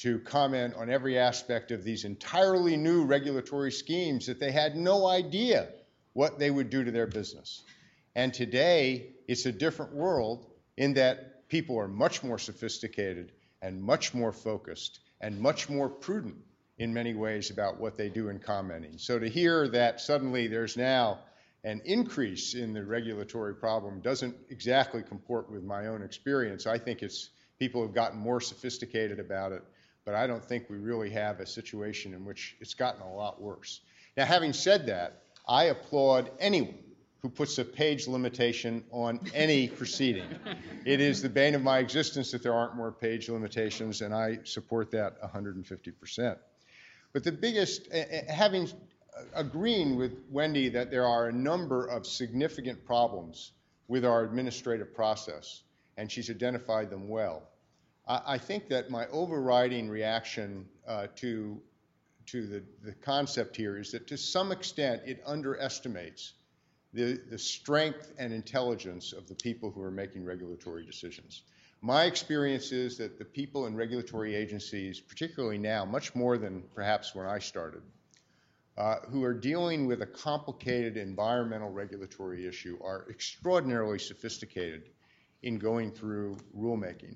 to comment on every aspect of these entirely new regulatory schemes that they had no idea what they would do to their business. And today, it's a different world in that people are much more sophisticated and much more focused and much more prudent in many ways about what they do in commenting. So to hear that suddenly there's now an increase in the regulatory problem doesn't exactly comport with my own experience. I think it's people have gotten more sophisticated about it, but I don't think we really have a situation in which it's gotten a lot worse. Now, having said that, I applaud anyone who puts a page limitation on any proceeding. It is the bane of my existence that there aren't more page limitations, and I support that one hundred fifty percent. But the biggest, having agreeing with Wendy that there are a number of significant problems with our administrative process, and she's identified them well, I think that my overriding reaction uh, to, to the, the concept here is that to some extent it underestimates the, the strength and intelligence of the people who are making regulatory decisions. My experience is that the people in regulatory agencies, particularly now, much more than perhaps when I started, uh, who are dealing with a complicated environmental regulatory issue are extraordinarily sophisticated in going through rulemaking.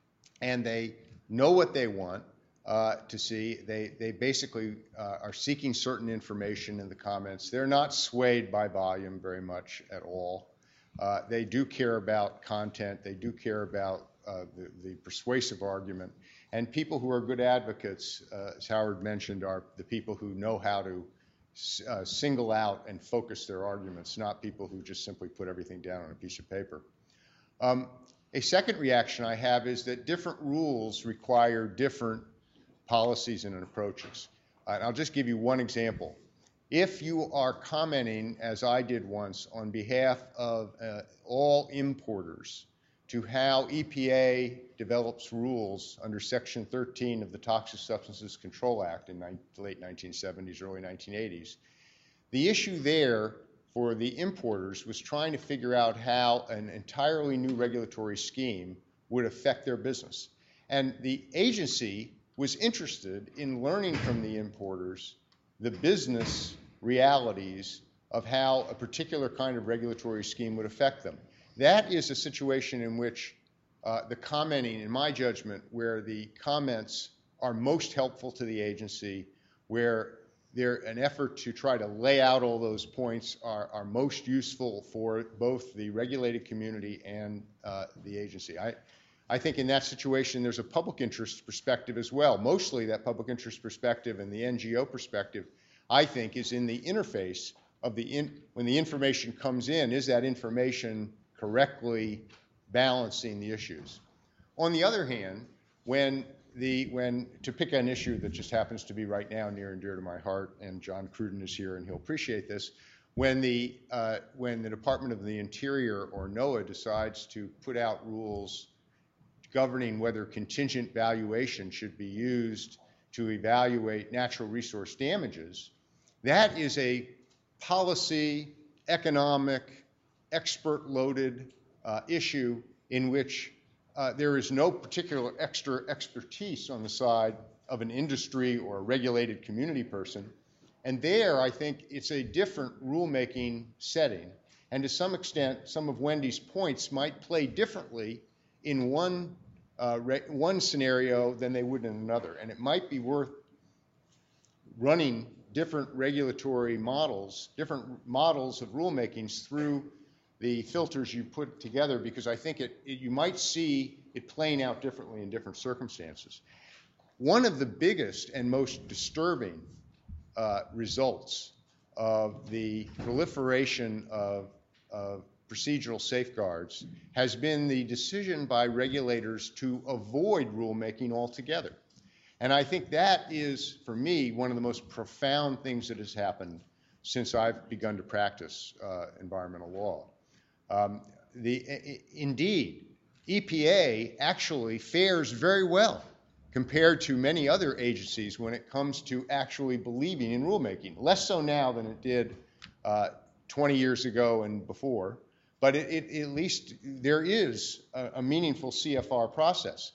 And they know what they want uh, to see. They, they basically uh, are seeking certain information in the comments. They're not swayed by volume very much at all. Uh, they do care about content. They do care about uh, the, the persuasive argument. And people who are good advocates, uh, as Howard mentioned, are the people who know how to uh, single out and focus their arguments, not people who just simply put everything down on a piece of paper. Um, a second reaction I have is that different rules require different policies and approaches. Uh, and I'll just give you one example. If you are commenting, as I did once, on behalf of uh, all importers to how E P A develops rules under Section thirteen of the Toxic Substances Control Act in the late nineteen seventies, early nineteen eighties, the issue there for the importers was trying to figure out how an entirely new regulatory scheme would affect their business. And the agency was interested in learning from the importers the business realities of how a particular kind of regulatory scheme would affect them. That is a situation in which uh, the commenting, in my judgment, where the comments are most helpful to the agency, where they're an effort to try to lay out all those points are, are most useful for both the regulated community and uh, the agency. I, I think in that situation there's a public interest perspective as well. Mostly that public interest perspective and the N G O perspective, I think, is in the interface of the, in, when the information comes in, is that information correctly balancing the issues? On the other hand, when the, when, to pick an issue that just happens to be right now near and dear to my heart, and John Cruden is here and he'll appreciate this, when the, uh, when the Department of the Interior or NOAA decides to put out rules governing whether contingent valuation should be used to evaluate natural resource damages, that is a policy, economic, expert-loaded uh, issue in which uh, there is no particular extra expertise on the side of an industry or a regulated community person. And there, I think, it's a different rulemaking setting. And to some extent, some of Wendy's points might play differently in one, uh, re- one scenario than they would in another. And it might be worth running different regulatory models, different models of rulemakings through the filters you put together, because I think it, it, you might see it playing out differently in different circumstances. One of the biggest and most disturbing uh, results of the proliferation of, of procedural safeguards has been the decision by regulators to avoid rulemaking altogether. And I think that is, for me, one of the most profound things that has happened since I've begun to practice uh, environmental law. Um, the, I, indeed, E P A actually fares very well compared to many other agencies when it comes to actually believing in rulemaking. Less so now than it did uh, twenty years ago and before, but it, it, at least there is a, a meaningful C F R process.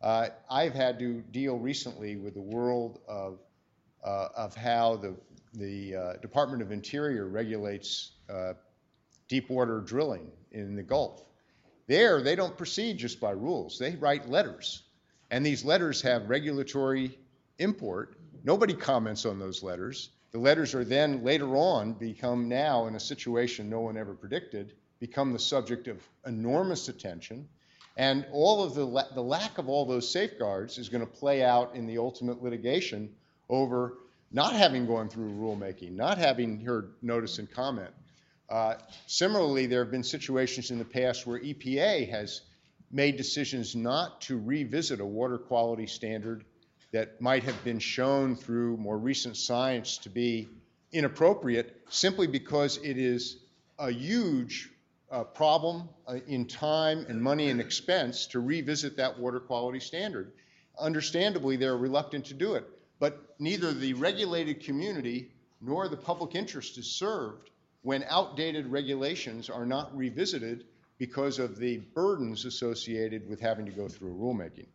Uh, I've had to deal recently with the world of, uh, of how the, the uh, Department of Interior regulates uh, deep water drilling in the Gulf. There, they don't proceed just by rules. They write letters. And these letters have regulatory import. Nobody comments on those letters. The letters are then later on become now, in a situation no one ever predicted, become the subject of enormous attention. And all of the, la the lack of all those safeguards is going to play out in the ultimate litigation over not having gone through rulemaking, not having heard notice and comment. Uh, similarly, there have been situations in the past where E P A has made decisions not to revisit a water quality standard that might have been shown through more recent science to be inappropriate simply because it is a huge uh, problem uh, in time and money and expense to revisit that water quality standard. Understandably, they're reluctant to do it, but neither the regulated community nor the public interest is served when outdated regulations are not revisited because of the burdens associated with having to go through rulemaking.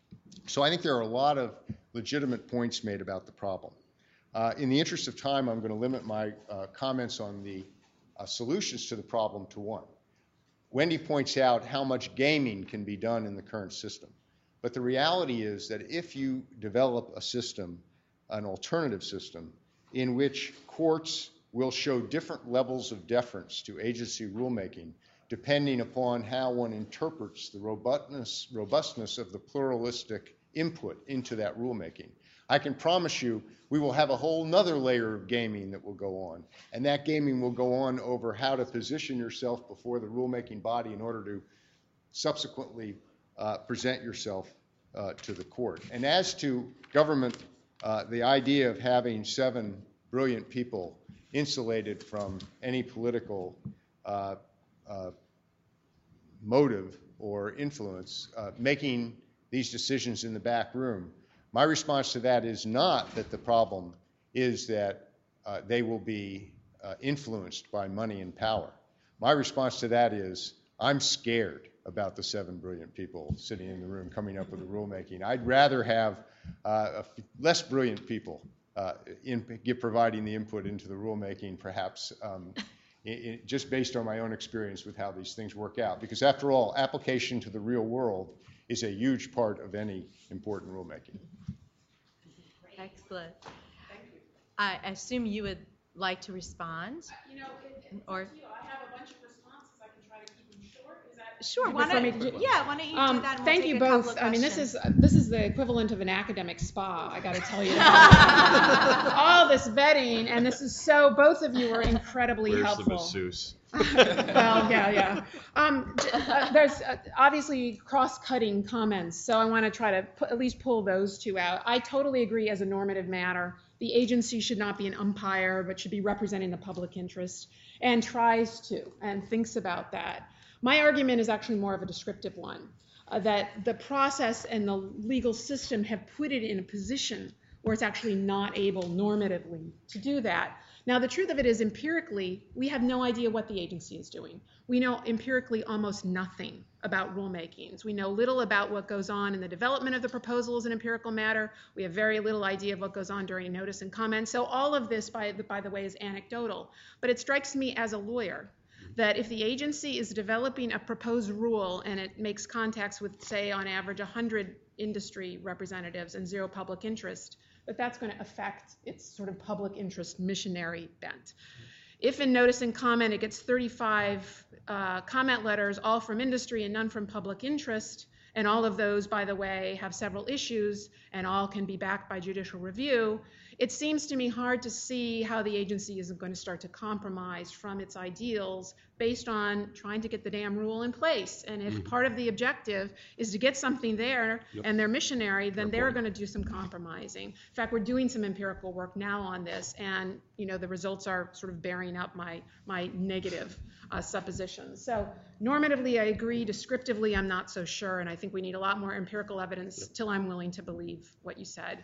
So I think there are a lot of legitimate points made about the problem. Uh, in the interest of time, I'm going to limit my uh, comments on the uh, solutions to the problem to one. Wendy points out how much gaming can be done in the current system. But the reality is that if you develop a system, an alternative system, in which courts will show different levels of deference to agency rulemaking depending upon how one interprets the robustness, robustness of the pluralistic input into that rulemaking. I can promise you we will have a whole nother layer of gaming that will go on. And that gaming will go on over how to position yourself before the rulemaking body in order to subsequently uh, present yourself uh, to the court. And as to government, uh, the idea of having seven brilliant people insulated from any political uh, uh, motive or influence, uh, making these decisions in the back room. My response to that is not that the problem is that uh, they will be uh, influenced by money and power. My response to that is I'm scared about the seven brilliant people sitting in the room coming up with the rulemaking. I'd rather have uh, less brilliant people uh, in providing the input into the rulemaking, perhaps um, in, in, just based on my own experience with how these things work out. Because after all, application to the real world is a huge part of any important rulemaking. Excellent. Thank you. I assume you would like to respond? You know, it, it, or you know, I have a bunch of responses. I can try to keep them short. Is that sure? Why don't, yeah, why don't you um, do that? And thank we'll you take a both. couple of I mean, this is questions. uh, this is the equivalent of an academic spa. I got to tell you, all this vetting, and this is so. Both of you were incredibly Where's helpful. the masseuse? Well, yeah, yeah. Um, j- uh, there's uh, obviously cross-cutting comments, so I want to try to pu- at least pull those two out. I totally agree as a normative matter. The agency should not be an umpire, but should be representing the public interest, and tries to, and thinks about that. My argument is actually more of a descriptive one, uh, that the process and the legal system have put it in a position where it's actually not able normatively to do that. Now, the truth of it is, empirically, we have no idea what the agency is doing. We know empirically almost nothing about rulemakings. We know little about what goes on in the development of the proposal as an empirical matter. We have very little idea of what goes on during notice and comment. So all of this, by the, by the way, is anecdotal. But it strikes me as a lawyer that if the agency is developing a proposed rule and it makes contacts with, say, on average, one hundred industry representatives and zero public interest, that that's going to affect its sort of public interest missionary bent. If in notice and comment it gets thirty-five uh, comment letters, all from industry and none from public interest, and all of those, by the way, have several issues and all can be backed by judicial review, it seems to me hard to see how the agency isn't going to start to compromise from its ideals based on trying to get the damn rule in place. And if mm-hmm. part of the objective is to get something there yep. and they're missionary, then Fair they're point. going to do some compromising. In fact, we're doing some empirical work now on this, and you know the results are sort of bearing up my, my negative uh, suppositions. So normatively, I agree. Descriptively, I'm not so sure, and I think we need a lot more empirical evidence yep. till I'm willing to believe what you said.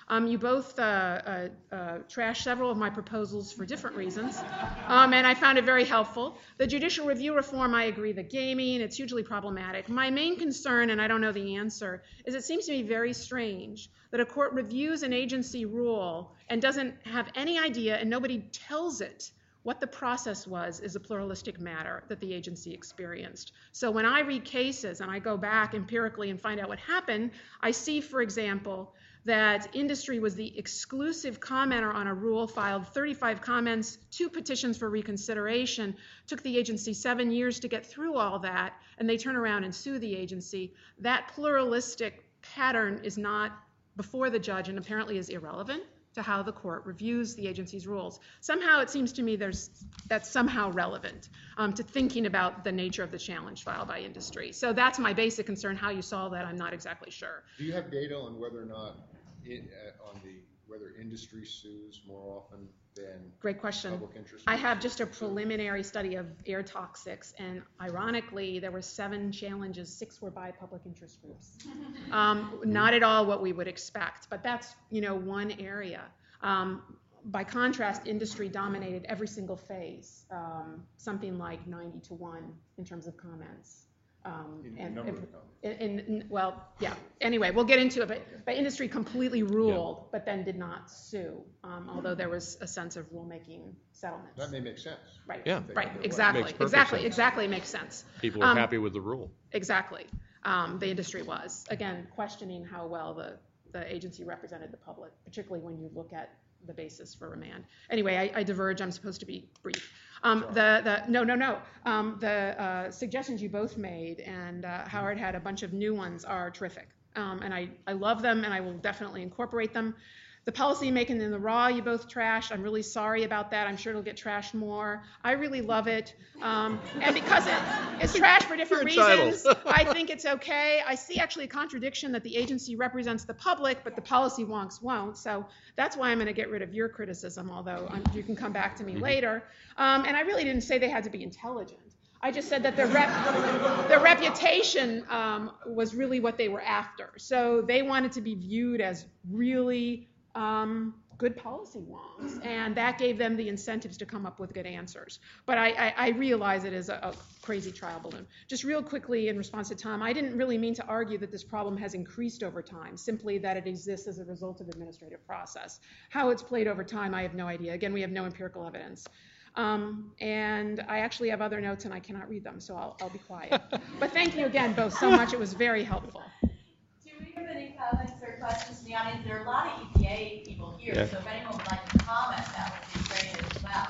Um, you both uh, uh, uh, trashed several of my proposals for different reasons, um, and I found it very helpful. The judicial review reform, I agree, the gaming, it's hugely problematic. My main concern, and I don't know the answer, is it seems to me very strange that a court reviews an agency rule and doesn't have any idea, and nobody tells it what the process was is a pluralistic matter that the agency experienced. So when I read cases and I go back empirically and find out what happened, I see, for example, that industry was the exclusive commenter on a rule, filed thirty-five comments, two petitions for reconsideration, took the agency seven years to get through all that, and they turn around and sue the agency. That pluralistic pattern is not before the judge and apparently is irrelevant to how the court reviews the agency's rules. Somehow it seems to me there's that's somehow relevant um, to thinking about the nature of the challenge filed by industry. So that's my basic concern. How you solve that, I'm not exactly sure. Do you have data on whether or not, it, uh, on the whether industry sues more often than Great question. public interest? I have just a preliminary study of air toxics, and ironically, there were seven challenges, six were by public interest groups. Um, not at all what we would expect, but that's, you know, one area. Um, by contrast, industry dominated every single phase, um, something like ninety to one in terms of comments. Um, In and, number and, of comments. in, in, well, yeah. Anyway, we'll get into it. But, but industry completely ruled, yeah. but then did not sue. Um, although there was a sense of rulemaking settlements. That may make sense. Right. Yeah. Right. Exactly. Makes perfect Exactly. sense. Exactly makes sense. People are Um, happy with the rule. Exactly. Um, the industry was again questioning how well the the agency represented the public, particularly when you look at the basis for remand. Anyway, I, I diverge. I'm supposed to be brief. Um, the, the, no, no, no. Um, the uh, suggestions you both made, and uh, Howard had a bunch of new ones, are terrific. Um, and I, I love them, and I will definitely incorporate them. The policy making in the raw, you both trashed. I'm really sorry about that. I'm sure it'll get trashed more. I really love it. Um, and because it, it's trashed for different You're entitled. reasons, I think it's okay. I see actually a contradiction that the agency represents the public, but the policy wonks won't. So that's why I'm going to get rid of your criticism, although I'm, you can come back to me later. Um, and I really didn't say they had to be intelligent. I just said that their, rep, their reputation um, was really what they were after. So they wanted to be viewed as really Um, good policy wonks, and that gave them the incentives to come up with good answers. But I, I, I realize it is a, a crazy trial balloon. Just real quickly in response to Tom, I didn't really mean to argue that this problem has increased over time, simply that it exists as a result of administrative process. How it's played over time, I have no idea. Again, we have no empirical evidence. Um, and I actually have other notes and I cannot read them, so I'll, I'll be quiet. But thank you again both so much. It was very helpful. Do we have any comments or questions from the audience? There are a lot of E P A people here, Yeah. so if anyone would like to comment, that would be great as well.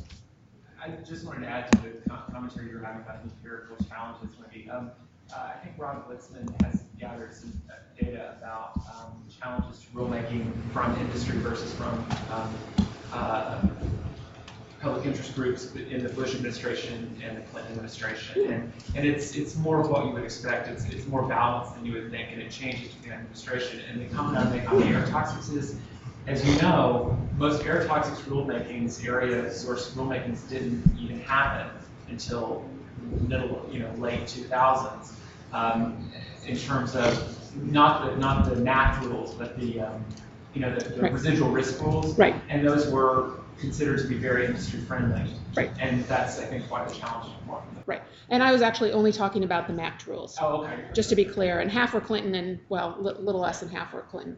I just wanted to add to the com- commentary you were having about the empirical challenges. Maybe um, uh, I think Ron Blitzman has gathered some uh, data about um, challenges to rulemaking from industry versus from um, uh, public interest groups in the Bush administration and the Clinton administration, and and it's it's more of what you would expect. It's it's more balanced than you would think, and it changes with the administration. And the comment I make on the air toxics is, as you know, most air toxics rulemakings, area source rulemakings, didn't even happen until middle, you know, late two thousands. Um, in terms of not the not the N A C rules, but the um, you know the, the Right. residual risk rules, Right. and those were considered to be very industry friendly. Right. And that's, I think, why the challenge is more. Right. And I was actually only talking about the M A C T rules. Oh, okay. Just to be clear, and half were Clinton, and well, a little less than half were Clinton.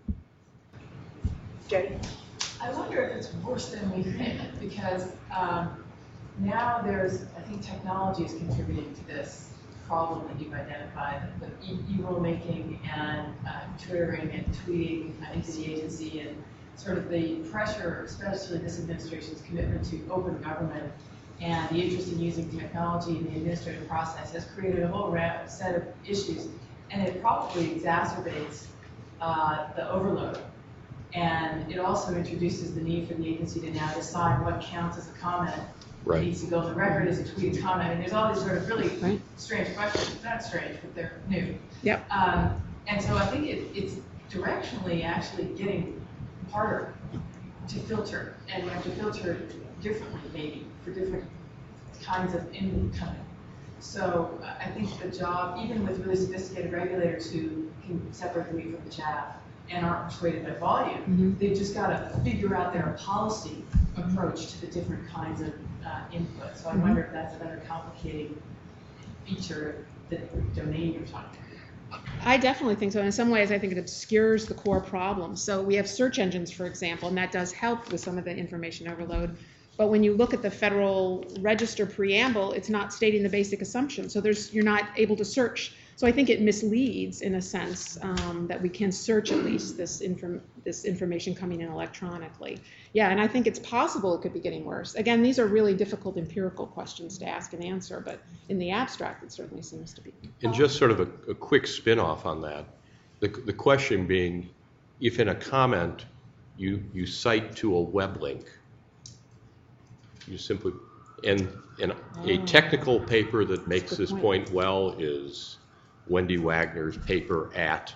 Jody? I wonder if it's worse than we think, because um, now there's, I think technology is contributing to this problem that you've identified, with e- e-rulemaking and uh, triggering and tweeting uh, into the agency, and sort of the pressure, especially this administration's commitment to open government and the interest in using technology in the administrative process has created a whole ra- set of issues, and it probably exacerbates uh, the overload. And it also introduces the need for the agency to now decide what counts as a comment. Right. It needs to go on the record as a tweeted comment. And there's all these sort of really Right. strange questions. Not strange, but they're new. Yep. Um, and so I think it, it's directionally actually getting harder to filter. And you have to filter differently, maybe, for different kinds of incoming. So uh, I think the job, even with really sophisticated regulators who can separate the wheat from the chaff, and aren't persuaded by volume. Mhm. They've just got to figure out their policy approach to the different kinds of uh, input. So I Mhm. wonder if that's another complicating feature of the domain you're talking about. I definitely think so. In some ways, I think it obscures the core problem. So we have search engines, for example, and that does help with some of the information overload. But when you look at the Federal Register preamble, it's not stating the basic assumption. So there's you're not able to search. So I think it misleads, in a sense, um, that we can search at least this inform this information coming in electronically. Yeah, and I think it's possible it could be getting worse. Again, these are really difficult empirical questions to ask and answer, but in the abstract, it certainly seems to be. And just sort of a, a quick spin-off on that, the, the question being, if in a comment you, you cite to a web link, you simply, and, and a Oh. technical paper that makes Good this point. point well is Wendy Wagner's paper at,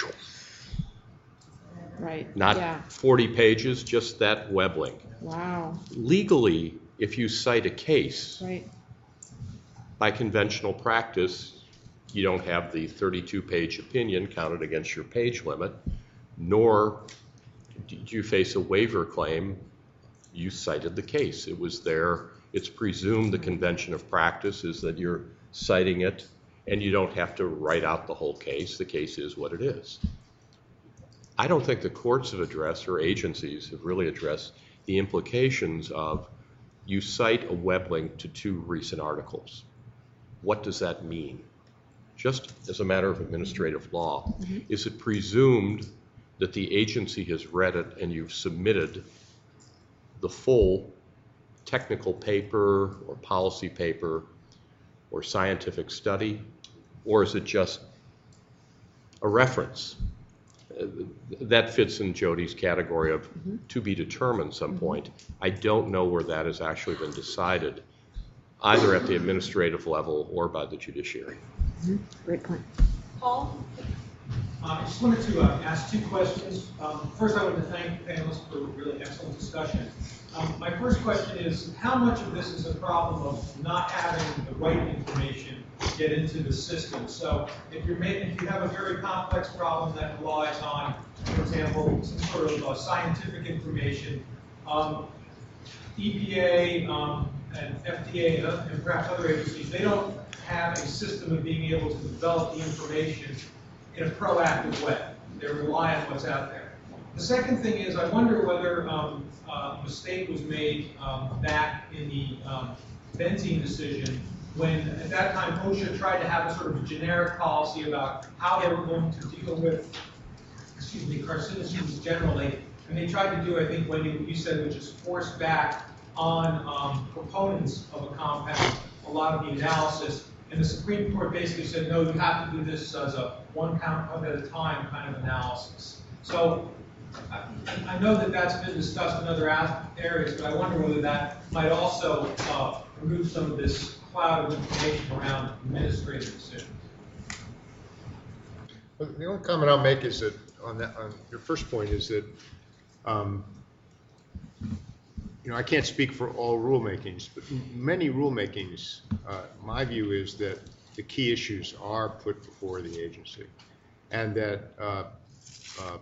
Right. not Yeah. forty pages, just that web link. Wow. Legally, if you cite a case, Right. by conventional practice, you don't have the thirty-two page opinion counted against your page limit, nor did you face a waiver claim. You cited the case. It was there. It's presumed the convention of practice is that you're citing it, and you don't have to write out the whole case. The case is what it is. I don't think the courts have addressed, or agencies have really addressed, the implications of you cite a web link to two recent articles. What does that mean? Just as a matter of administrative law, Mm-hmm. is it presumed that the agency has read it and you've submitted the full technical paper or policy paper or scientific study, or is it just a reference? Uh, That fits in Jody's category of Mm-hmm. to be determined some point. I don't know where that has actually been decided, either at the administrative level or by the judiciary. Great point. Paul? Uh, I just wanted to uh, ask two questions. Um, First, I wanted to thank the panelists for a really excellent discussion. Um, My first question is, how much of this is a problem of not having the right information get into the system? So if you're making, if you have a very complex problem that relies on, for example, some sort of uh, scientific information, um, E P A um, and F D A and, other, and perhaps other agencies, they don't have a system of being able to develop the information in a proactive way. They rely on what's out there. The second thing is, I wonder whether um, uh, a mistake was made um, back in the um, benzene decision when, at that time, OSHA tried to have a sort of a generic policy about how they were going to deal with, excuse me, carcinogens generally. And they tried to do, I think, Wendy, what you said, which is force back on um, proponents of a compound a lot of the analysis. And the Supreme Court basically said, no, you have to do this as a one compound at a time kind of analysis. So I, I know that that's been discussed in other areas, but I wonder whether that might also uh, remove some of this cloud of information around administrative decisions. Well, the only comment I'll make is that on that, on your first point is that, um, you know, I can't speak for all rulemakings, but many rulemakings, uh, my view is that the key issues are put before the agency, and that uh, uh,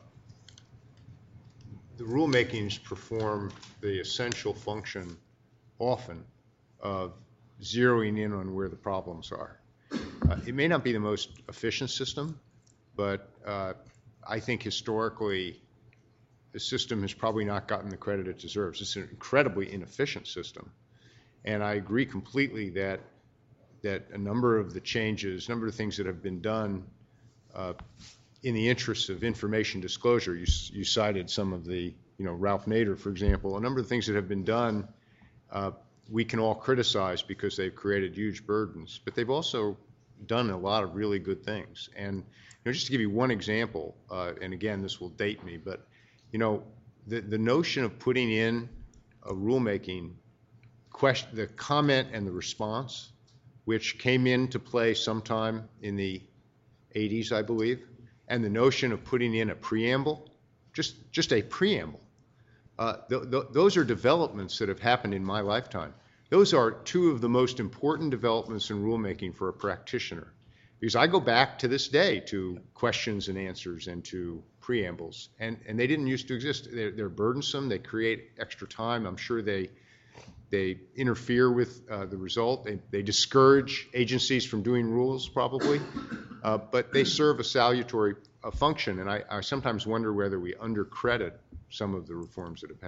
the rulemakings perform the essential function often of zeroing in on where the problems are. Uh, it may not be the most efficient system, but uh, I think historically the system has probably not gotten the credit it deserves. It's an incredibly inefficient system. And I agree completely that that a number of the changes, a number of things that have been done uh, in the interests of information disclosure, you, you cited some of the, you know, Ralph Nader, for example, a number of things that have been done, uh, we can all criticize because they've created huge burdens, but they've also done a lot of really good things. And you know, just to give you one example, uh, and again, this will date me, but you know, the, the notion of putting in a rulemaking question, the comment and the response, which came into play sometime in the eighties, I believe, and the notion of putting in a preamble, just, just a preamble. Uh, th th those are developments that have happened in my lifetime. Those are two of the most important developments in rulemaking for a practitioner. Because I go back to this day to questions and answers and to preambles, and, and they didn't used to exist. They're, they're burdensome. They create extra time. I'm sure they they interfere with uh, the result. They, they discourage agencies from doing rules, probably, uh, but they serve a salutary uh, function. And I, I sometimes wonder whether we undercredit some of the reforms that have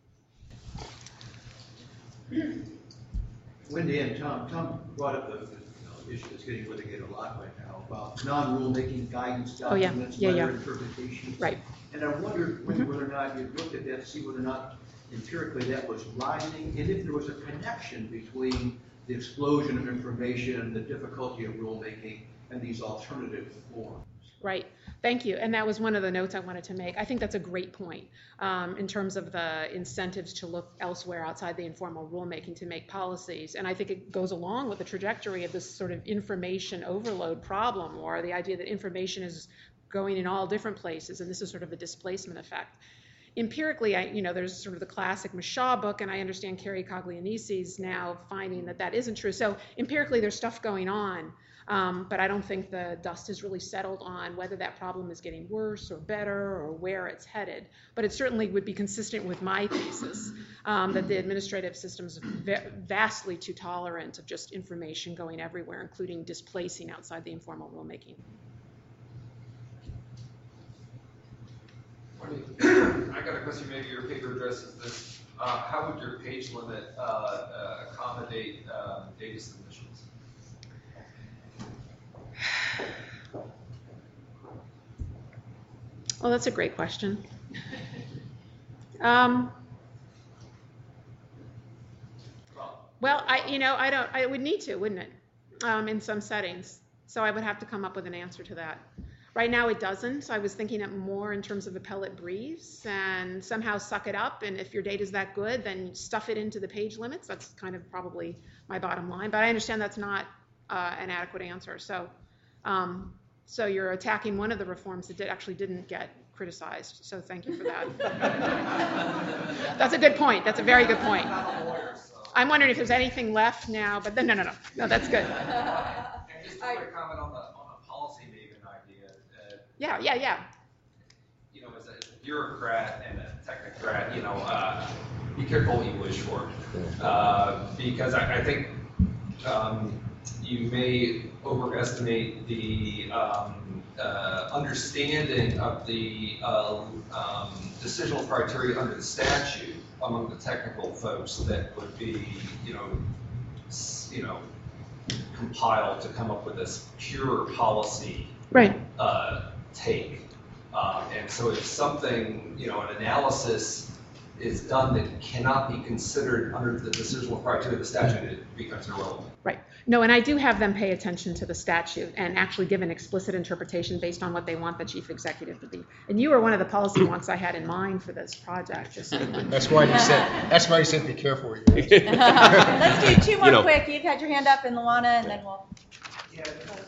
happened. Wendy and Tom, Tom brought up the, the you know, issue that's getting litigated a lot right now about non-rulemaking guidance Oh, yeah. documents, Yeah, letter yeah. interpretations. Right. And I wondered whether, whether or not you looked at that to see whether or not empirically that was rising, and if there was a connection between the explosion of information and the difficulty of rulemaking and these alternative forms. Right. Thank you. And that was one of the notes I wanted to make. I think that's a great point um, in terms of the incentives to look elsewhere outside the informal rulemaking to make policies. And I think it goes along with the trajectory of this sort of information overload problem, or the idea that information is going in all different places, and this is sort of a displacement effect. Empirically, I, you know, there's sort of the classic Mashaw book, and I understand Carrie Coglianesi's now finding that that isn't true. So empirically, there's stuff going on, um, but I don't think the dust has really settled on whether that problem is getting worse or better or where it's headed. But it certainly would be consistent with my thesis um, that the administrative system's va- vastly too tolerant of just information going everywhere, including displacing outside the informal rulemaking. I got a question, maybe your paper addresses this. Uh, how would your page limit uh, uh, accommodate uh, data submissions? Well, that's a great question. Um, well, I, you know, I don't, I would need to, wouldn't it, um, in some settings. So I would have to come up with an answer to that. Right now it doesn't, so I was thinking it more in terms of appellate briefs and somehow suck it up, and if your data's that good, then stuff it into the page limits. That's kind of probably my bottom line, but I understand that's not uh, an adequate answer. So, um, so you're attacking one of the reforms that did, actually didn't get criticized, so thank you for that. That's a good point. That's a very good point. I'm wondering if there's anything left now, but then, no, no, no, no, that's good. And just a quick comment on the, on the policy maven idea. Uh, Yeah, yeah, yeah. You know, as a, as a bureaucrat and a technocrat, you know, uh, be careful what you wish for. Uh, because I, I think um, you may overestimate the um, uh, understanding of the uh, um, decisional criteria under the statute among the technical folks that would be, you know, s- you know, compiled to come up with this pure policy Right. uh, take. Um, and so if something, you know, an analysis is done that cannot be considered under the decisional criteria of the statute, it becomes irrelevant. Right. No, and I do have them pay attention to the statute and actually give an explicit interpretation based on what they want the chief executive to be. And you were one of the policy wonks I had in mind for this project. Just so you know. That's why you said, that's why you said be careful what you ask. Let's do two more You know. quick. You've had your hand up, and Luana, and then we'll. Yeah,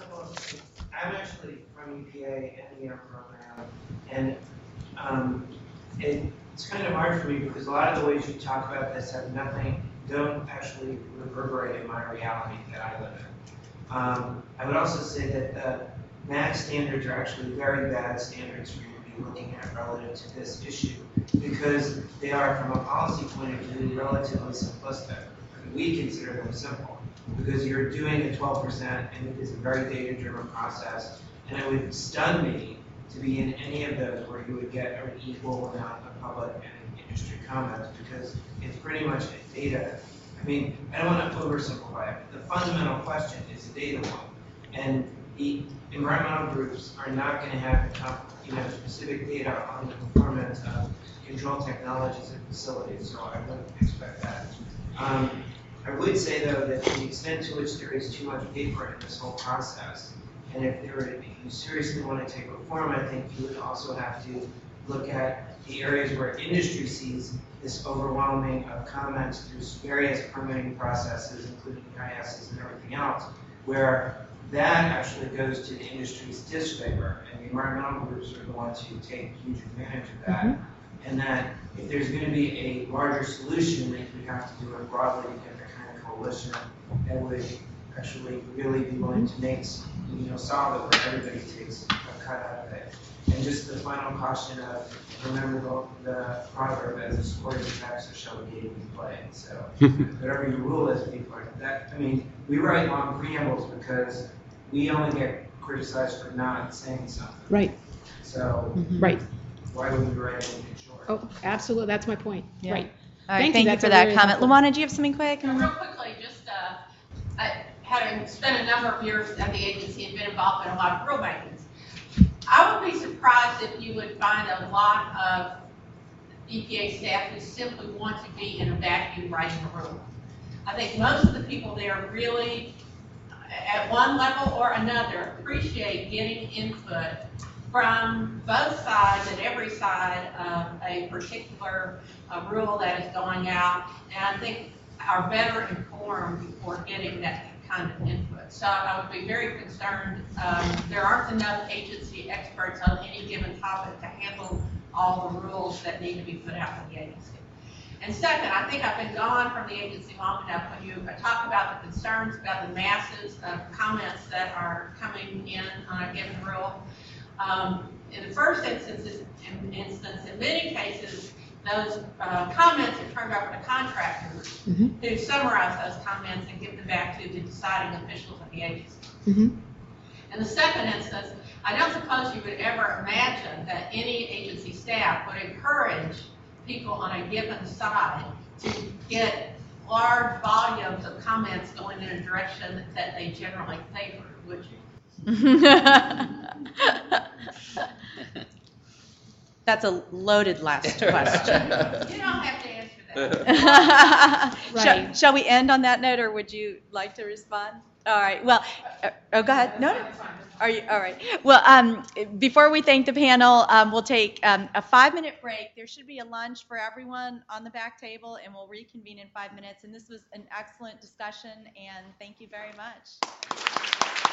I'm actually from E P A and the air program, and um, it, it's kind of hard for me because a lot of the ways you talk about this have nothing, don't actually reverberate in my reality that I live in. Um, I would also say that the M A C standards are actually very bad standards for you to be looking at relative to this issue because they are, from a policy point of view, relatively simplistic. We consider them simple because you're doing a twelve percent and it is a very data-driven process, and it would stun me to be in any of those where you would get an equal amount of public and industry comments because it's pretty much a data. I mean, I don't want to oversimplify it. The fundamental question is a data one, and the environmental groups are not going to have you know specific data on the performance of control technologies and facilities, so I wouldn't expect that. Um, I would say, though, that to the extent to which there is too much paper in this whole process, and if there were, if you seriously want to take reform, I think you would also have to look at the areas where industry sees this overwhelming of comments through various permitting processes, including E I Ss and everything else, where that actually goes to the industry's disfavor, and the environmental groups are the ones who take huge advantage of that. Mm-hmm. And that if there's going to be a larger solution, then we have to do it broadly and get the kind of coalition that would actually really be willing to make, you know, solve it where everybody takes a cut out of it. And just the final caution of, remember the, the proverb, as a sporting tax or shall be able to play. So whatever your rule is, be part of that. I mean, we write long preambles because we only get criticized for not saying something. Right. So Right. why would we write anything short? Oh, absolutely. That's my point. Yeah. Right. All right, Thank thank you. you That's for a that very comment. helpful- Luana, do you have something quick? Yeah, real quickly, just uh, I, having spent a number of years at the agency and been involved in a lot of rulemakings, I would be surprised if you would find a lot of E P A staff who simply want to be in a vacuum writing a rule. I think most of the people there really, at one level or another, appreciate getting input from both sides and every side of a particular uh, rule that is going out, and I think are better informed for getting that kind of input. So I would be very concerned. Um, there aren't enough agency experts on any given topic to handle all the rules that need to be put out by the agency. And second, I think I've been gone from the agency long enough when you talk about the concerns about the masses of comments that are coming in on a given rule. Um, in the first instance, in, instance, in many cases, those uh, comments are turned over to contractors mm-hmm. who summarize those comments and give them back to the deciding officials of the agency. Mm-hmm. In the second instance, I don't suppose you would ever imagine that any agency staff would encourage people on a given side to get large volumes of comments going in a direction that they generally favor, would you? That's a loaded last question. You don't have to answer that. Right. Shall, shall we end on that note, or would you like to respond? All right. Well, uh, oh, go ahead. No, no. Are you all right? Well, um, before we thank the panel, um, we'll take um, a five-minute break. There should be a lunch for everyone on the back table, and we'll reconvene in five minutes. And this was an excellent discussion, and thank you very much.